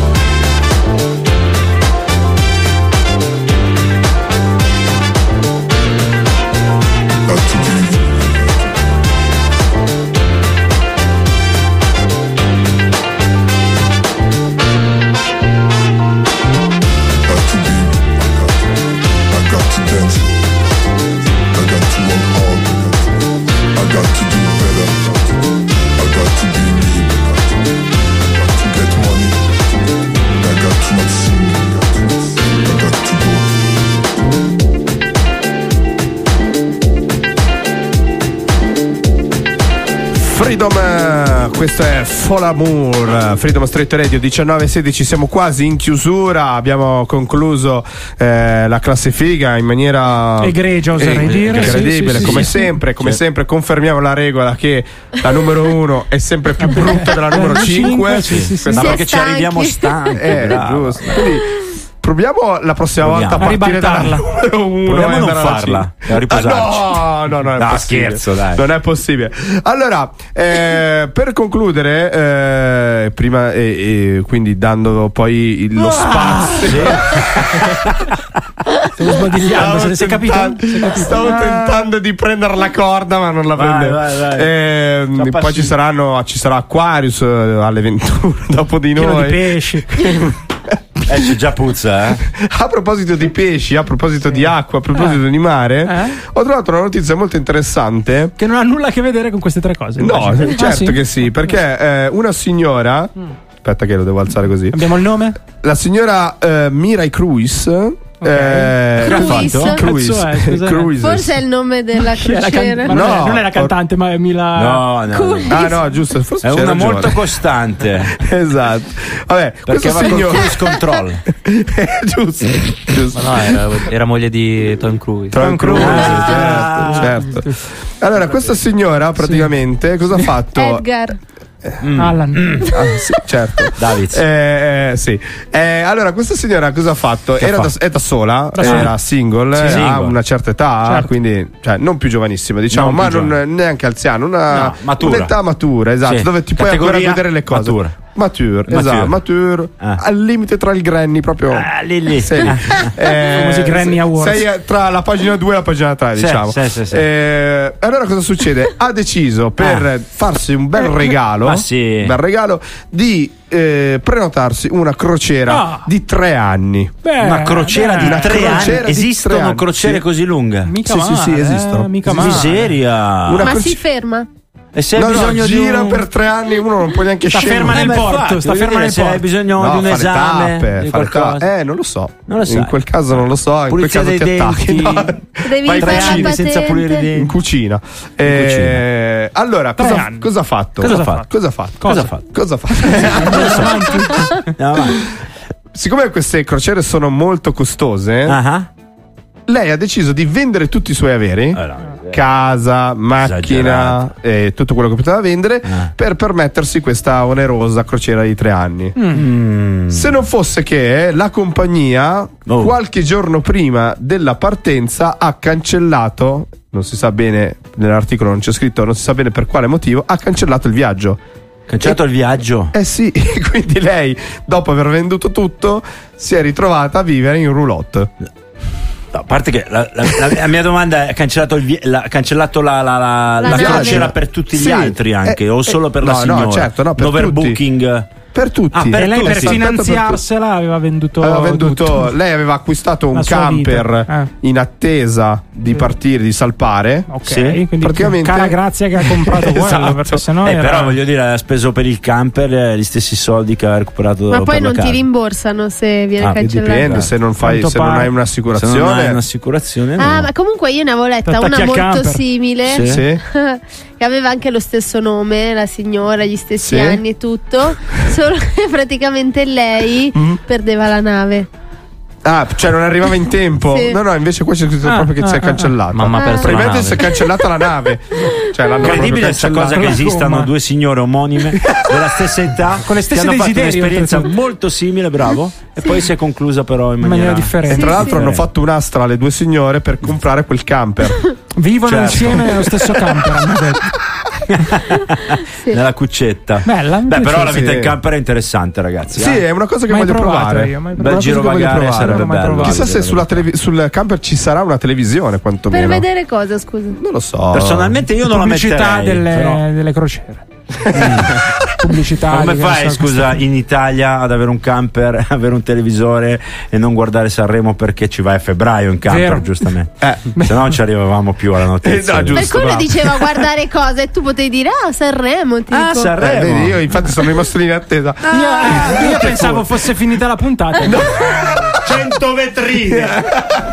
Freedom, questo è Folamour, Freedom Street Radio diciannove sedici, siamo quasi in chiusura, abbiamo concluso eh, la classifica in maniera egregia, oserei eh, dire, incredibile, sì, sì, come sì, sempre, sì. come Certo. sempre confermiamo la regola che la numero uno è sempre più brutta della numero cinque, sì, sì, sì. Ma perché ci arriviamo stanchi, eh, bravo. giusto. Quindi proviamo la prossima Proviamo. volta a partire dalla numero uno. Proviamo a non andare alla farla, cinque. a riposarci. Ah, no, no, non è No, possibile. scherzo, dai. Non è possibile. Allora, eh, per concludere, eh, prima e eh, eh, quindi dando poi il- lo spazio. Stiamo sbadigliando, se ne sei capito? tentando, Si è capito? stavo tentando di prendere la corda, ma non la Vai, prendevo. vai, vai. Eh, Sono poi passivo. ci saranno, ci sarà Aquarius eh, alle ventuno dopo di Pieno noi. di pesci. Eh, c'è già puzza, eh? A proposito di pesci, a proposito di acqua, a proposito Eh. di mare, Eh. ho trovato una notizia molto interessante. Che non ha nulla a che vedere con queste tre cose. No, immagino. certo Ah, sì? che sì, perché eh, una signora. Aspetta, che lo devo alzare così. Abbiamo il nome? La signora eh, Mirai Cruise. Eh, Cruise? cosa ha fatto? Cruise. Cazzo è, scusa. Cruises. Forse è il nome della Chi è la can- crociera. ma non, è, No. non è la cantante, ma è Mila. No, no, no. Ah no, giusto, forse È c'hai una ragione. molto costante. Esatto. Vabbè, Perché questo va col signore cruise control. giusto, giusto. Ma no, era, era moglie di Tom Cruise. Tom Cruise, Ah. certo, certo. Allora, questa signora praticamente cosa ha fatto? Edgar. Alan. Ah, sì, certo. Davids. Eh, eh, sì. Eh, allora, questa signora cosa ha fatto? Che Era fa? da, è da sola, Da sola. era single, Sì, ha single. una certa età, Certo. quindi cioè, non più giovanissima, diciamo, Non ma più non giovane. neanche anziana, una, No, matura. un'età matura, esatto, Sì. dove ti puoi ancora Categoria godere le cose. matura. Mature, Mature. esatto, mature, Ah. al limite tra il Granny proprio. Ah, lì, lì. Sei lì. Eh, Famosi Granny sei- Awards. sei eh, tra la pagina due e la pagina tre, Sì, diciamo. sì, sì, sì. Eh, allora cosa succede? Ha deciso per Ah. farsi un bel regalo, Ma sì. un bel regalo di eh, prenotarsi una crociera Ah. di tre anni. Beh, Una crociera beh, di Una tre crociera anni. di tre Esistono anni, crociere sì. così lunghe? Mica Sì, sì, male, sì, eh, esistono. mica male. Miseria. Una Ma croci- si ferma. E se hai No, no, bisogno di gira un... per tre anni, uno non può neanche Sta scendere. ferma nel Eh, ma porto, infatti, sta voglio ferma dire, nel se hai porto. bisogno No, di un fare esame, tappe, di fare qualcosa. tappe. Eh, non lo so. Non lo sai. In quel caso non lo so. In Pulizia quel caso dei ti attacchi. denti. No. Devi Vai fare tre la anni senza pulire i patente. denti. in cucina. Eh, allora, Tre cosa, anni. cosa ha fatto? Cosa ha fatto? Cosa ha fatto? Cosa ha fatto? Cosa ha fatto? Non lo so. Andiamo avanti. Siccome queste crociere sono molto costose, Ah, lei ha deciso di vendere tutti i suoi averi, Allora, casa, macchina Esagerato. e tutto quello che poteva vendere, Ah. per permettersi questa onerosa crociera di tre anni. mm. Se non fosse che la compagnia, Oh. qualche giorno prima della partenza, ha cancellato, non si sa bene, nell'articolo non c'è scritto, non si sa bene per quale motivo, ha cancellato il viaggio. Cancellato il viaggio. Eh sì, quindi lei, dopo aver venduto tutto, si è ritrovata a vivere in roulotte. No, a parte che la, la- la- la mia domanda è: ha cancellato, il vi- la, ha cancellato la, la, la, La la nave. crociera per tutti gli Sì. altri anche, Eh, o solo per eh, la no, no, signora? certo, no, per L'overbooking. Per tutti. Ah, per E lei per tutti. finanziarsela aveva venduto. Aveva venduto, tutto. lei aveva acquistato un La sua camper vita. Eh. in attesa di partire, di salpare. Ok, Sì. quindi Praticamente- cara grazia che ha comprato quello, Esatto. perché sennò Eh, era... però voglio dire, ha speso per il camper eh, gli stessi soldi che ha recuperato Ma poi per la non ti casa. rimborsano se viene Ah, cancellato. Dipende, se non, fai, Quanto se non pare. hai Se un'assicurazione. non hai un'assicurazione, no. Ah, ma comunque io ne avevo letta T'attacchi una al molto camper. simile. Sì. Sì. Che aveva anche lo stesso nome, la signora, gli stessi Sì. anni e tutto. Solo che praticamente lei Mm. perdeva la nave. Ah, cioè non arrivava in tempo? Sì. No, no, invece qua c'è scritto Ah, proprio che ah, si è ah, cancellata. Mamma perso la Probabilmente nave. si è cancellata la nave. Cioè, l'hanno Incredibile questa cosa che La esistano gomma. due signore omonime della stessa età Con le stesse che hanno fatto desideri, un'esperienza oltretutto. molto simile, bravo, e poi si è conclusa però in In maniera, maniera differente. E tra Sì, l'altro sì. hanno fatto un'astra alle due signore per comprare quel camper. Vivono Certo. insieme nello stesso camper, hanno detto. Sì. nella cuccetta. Bella, mi Beh, però la sì. vita in camper è interessante, ragazzi. Sì, eh. è una cosa che Mai voglio provato provare. io, mai Bel provato. giro Una cosa che voglio vagare provare. sarebbe Non ho mai bello. provato. Chissà se sulla televi- sul camper ci sarà una televisione, quantomeno. Per vedere cosa, scusa? Non lo so. Personalmente io non la Pubblicità metterei, delle, però. delle crociere. Pubblicità. Ma come di- fai, che so, scusa, in Italia ad avere un camper, avere un televisore e non guardare Sanremo perché ci vai a febbraio in camper, Vero. giustamente. Eh. Se no non ci arrivavamo più alla notizia. Eh, no, giusto. Per quello bravo. diceva guardare cosa e tu potevi dire ah Sanremo ti Ah, dico. Sanremo. Eh, vedi, io infatti sono rimasto lì in attesa. Io, io pensavo fosse finita la puntata. cento vetrine.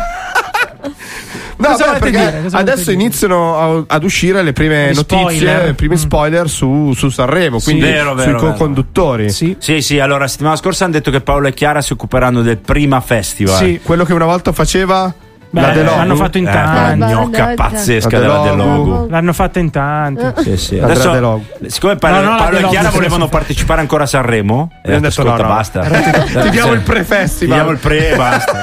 No, Cosa beh, volete perché dire? Cosa adesso volete dire? iniziano a- ad uscire le prime Gli notizie, spoiler. i primi Mm. spoiler su, su Sanremo, quindi Vero, vero, sui vero. co-conduttori. Sì. Sì, sì, allora settimana scorsa hanno detto che Paolo e Chiara si occuperanno del Prima Festival. Sì. Quello che una volta faceva Beh, la Delogu. l'hanno fatto in Eh, tanti. una gnocca Mannaggia. pazzesca La della Delogu. Delogu. L'hanno fatta in tanti. Sì, sì. Andrea Adesso, Delogu. siccome Pa- No, no, la Paolo e Delogu, Chiara sì, volevano sì. partecipare ancora a Sanremo, e hanno detto ascolta, no, no. basta. Ti diamo il Ti pre-festival. diamo il pre e basta.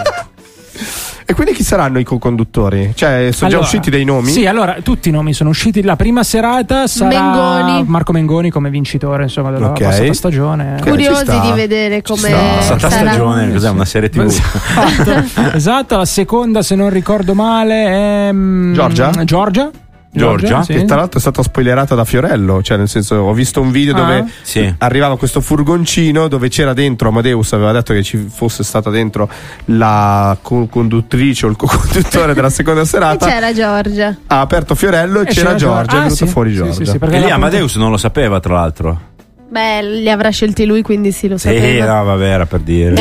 E quindi chi saranno i co-conduttori? Cioè, sono già Allora, usciti dei nomi? Sì, allora tutti i nomi sono usciti. La prima serata sarà Mengoni. Marco Mengoni come vincitore, insomma, della Ok. passata stagione. Che- Curiosi ci sta. di vedere come sta. Passata sarà. stagione, cos'è una serie tivù? Esatto. Esatto, la seconda, se non ricordo male, è mm, Giorgia? Giorgia? Giorgia? sì. Che tra l'altro è stata spoilerata da Fiorello, cioè nel senso ho visto un video Ah. dove Sì. arrivava questo furgoncino dove c'era dentro, Amadeus aveva detto che ci fosse stata dentro la co- conduttrice o il co-conduttore della seconda E serata, c'era Giorgia. ha aperto Fiorello e, E c'era c'era Giorgia, Giorgia. è Ah, venuta sì. fuori Sì, Giorgia. sì, sì, perché E lì la- Amadeus non lo sapeva, tra l'altro. Beh, li avrà scelti lui, quindi sì, lo Sì, sapeva. no, vabbè, era per dire.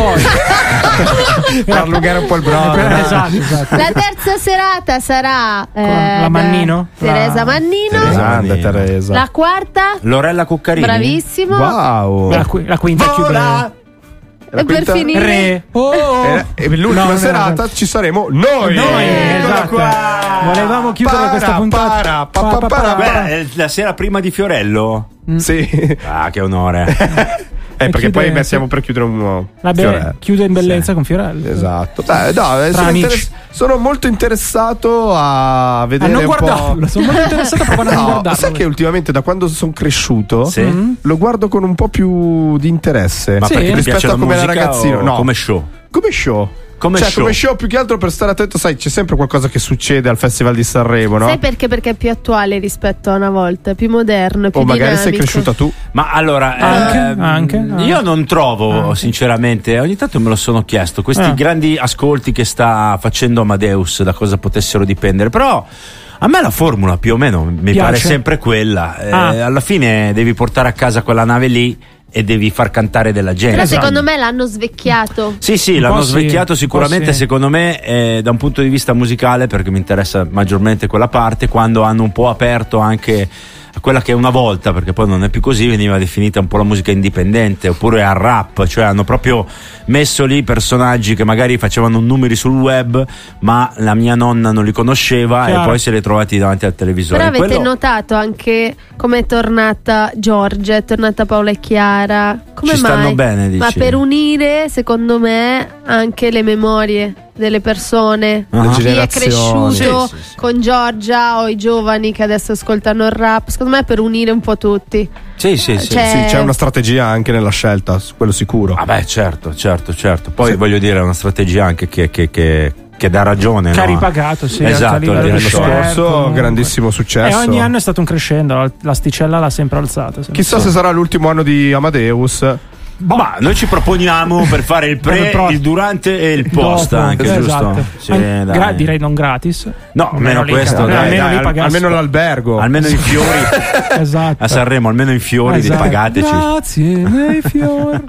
Per allungare un po' il brodo. Esatto, esatto. La terza serata sarà eh, la Mannino? Teresa La- Mannino. Teresa. Grande Teresa. La quarta, Lorella Cuccarini. bravissimo. Wow. La, qui- la quinta chiude. La E per quinta- finire, Re. Oh. E, e l'ultima No, no, serata no. ci saremo noi. Noi, Eccola esatto. qua. Volevamo chiudere Para, questa puntata. para, pa, pa, Pa, pa, para, pa. para. Beh, è la sera prima di Fiorello. Sì. Ah, che onore. Eh, perché chiude- poi stiamo per chiudere un La be- Fiorello. chiude in bellezza con Fiorello. Esatto. Beh, no, eh, sono, amici. interess- sono molto interessato a A vedere non un guardarlo, po'. sono molto interessato proprio a non No, guardarlo. sai che ultimamente da quando sono cresciuto Sì. Mm. lo guardo con un po' più di interesse. Ma Sì. perché ti rispetto piace a la come era musica ragazzino. o No. come show? Come show. Come cioè, show. come show più che altro per stare attento, sai, c'è sempre qualcosa che succede al Festival di Sanremo, no? sai perché? Perché è più attuale rispetto a una volta, è più moderno, è più O magari sei dinamico. cresciuta tu. Ma allora, Anche, ehm, anche, anche. io non trovo, sinceramente, ogni tanto me lo sono chiesto, questi Ah. grandi ascolti che sta facendo Amadeus, da cosa potessero dipendere, però a me la formula più o meno mi Piace? pare sempre quella. Eh, Ah. alla fine devi portare a casa quella nave lì e devi far cantare della gente. Però secondo me l'hanno svecchiato. Sì, sì, Un l'hanno po' sì, svecchiato un po' sicuramente, sì. secondo me, eh, da un punto di vista musicale, perché mi interessa maggiormente quella parte, quando hanno un po' aperto anche a quella che una volta, perché poi non è più così, veniva definita un po' la musica indipendente, oppure al rap, cioè hanno proprio messo lì personaggi che magari facevano numeri sul web, ma la mia nonna non li conosceva Chiaro. e poi se li è trovati davanti al televisore. Però avete Quello- notato anche come è tornata Giorgia, è tornata Paola e Chiara? Come Ci mai? stanno bene, dici? Ma per unire, secondo me, anche le memorie delle persone. Ah. Chi è Generazioni. cresciuto Sì, sì, sì. con Giorgia o i giovani che adesso ascoltano il rap, secondo me è per unire un po' tutti. Sì, sì, sì. Cioè- Sì, c'è una strategia anche nella scelta, quello sicuro. Ah beh, certo, certo, certo. Poi voglio dire, è una strategia anche che, che, che, che dà ragione. Che ha no? ripagato, sì. Esatto, anche a livello l'anno di scorso, share, scorso comunque. grandissimo successo. E ogni anno è stato un crescendo, la- l'asticella l'ha sempre alzata. sempre. Chissà se sarà l'ultimo anno di Amadeus. Ma noi ci proponiamo per fare il Per il pre, pro- il durante e il post Dopo, anche, esatto. giusto? Sì, An- dai. gra- direi non gratis. No, almeno lì- questo, almeno dai, lì Dai, al- pagassi. almeno l'albergo. Almeno i fiori Esatto. a Sanremo, almeno i fiori, Esatto. pagateci. Grazie, nei fiori.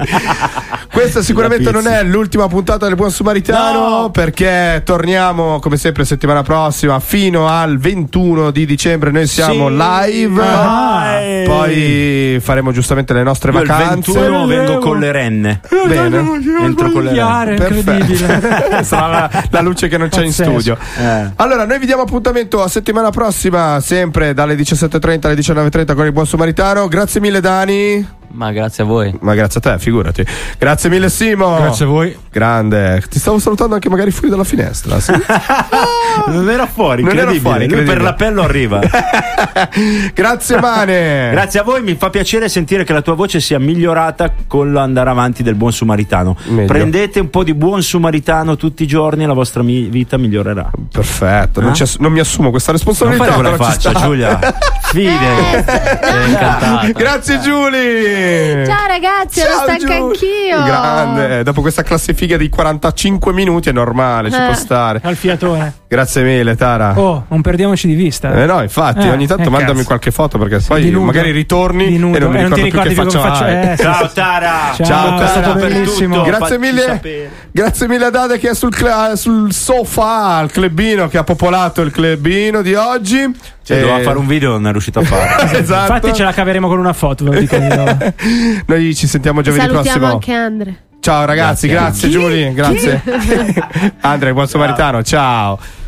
Questa sicuramente La non pizza. è l'ultima puntata del Buon Sumaritano, No! perché torniamo come sempre settimana prossima fino al ventuno di dicembre. Noi siamo Sì. live, Vai. poi faremo giustamente le nostre Io il vacanze. ventuno vengo con le renne. Bene. Entro con le renne. Incredibile. Sarà la, la luce che non c'è in Pazzesco. studio. Eh. Allora, noi vi diamo appuntamento a settimana prossima, sempre dalle diciassette e trenta alle diciannove e trenta con il buon Samaritano. Grazie mille, Dani. Ma grazie a voi. Ma grazie a te, figurati. Grazie mille, Simo. Grazie a voi. Grande. Ti stavo salutando anche magari fuori dalla finestra. Sì? Non era fuori, Non era incredibile. fuori, Lui per incredibile. l'appello arriva. Grazie, Mane. Grazie a voi, mi fa piacere sentire che la tua voce sia migliorata con l'andare avanti del buon sumaritano. Meglio. Prendete un po' di buon sumaritano tutti i giorni e la vostra mi- vita migliorerà. Perfetto, non, Eh? ci ass- non mi assumo questa Non responsabilità. fai quella però ci faccia, sta. Giulia. Fide. Sei incantata. Grazie, Giulia. Ciao ragazzi, ero Ciao, stanca Giu. anch'io. Grande, dopo questa classifica di quarantacinque minuti è normale, ci Eh. può stare. Al fiatone. Grazie mille, Tara. Oh, non perdiamoci di vista. Eh no, infatti, Eh, ogni tanto eh, mandami cazzo. qualche foto perché Di poi nudo. magari ritorni Di nudo. e non mi Eh, non ricordo ti più che ricordi faccia come faccio- hai. eh, sì, Ciao sì. Tara. Ciao, Ciao, è stato Tara. bellissimo. Grazie Facci mille, sapere. grazie mille a Dade che è sul, cla- sul sofa, il clubino che ha popolato il clubino di oggi. Cioè, Eh, doveva fare un video, non è riuscito a fare. esatto. Infatti ce la caveremo con una foto, ve lo dico io. Noi ci sentiamo giovedì Salutiamo prossimo. anche Andre. Ciao ragazzi, grazie, Grazie. Giulia, grazie. Andre, buon Samaritano, ciao.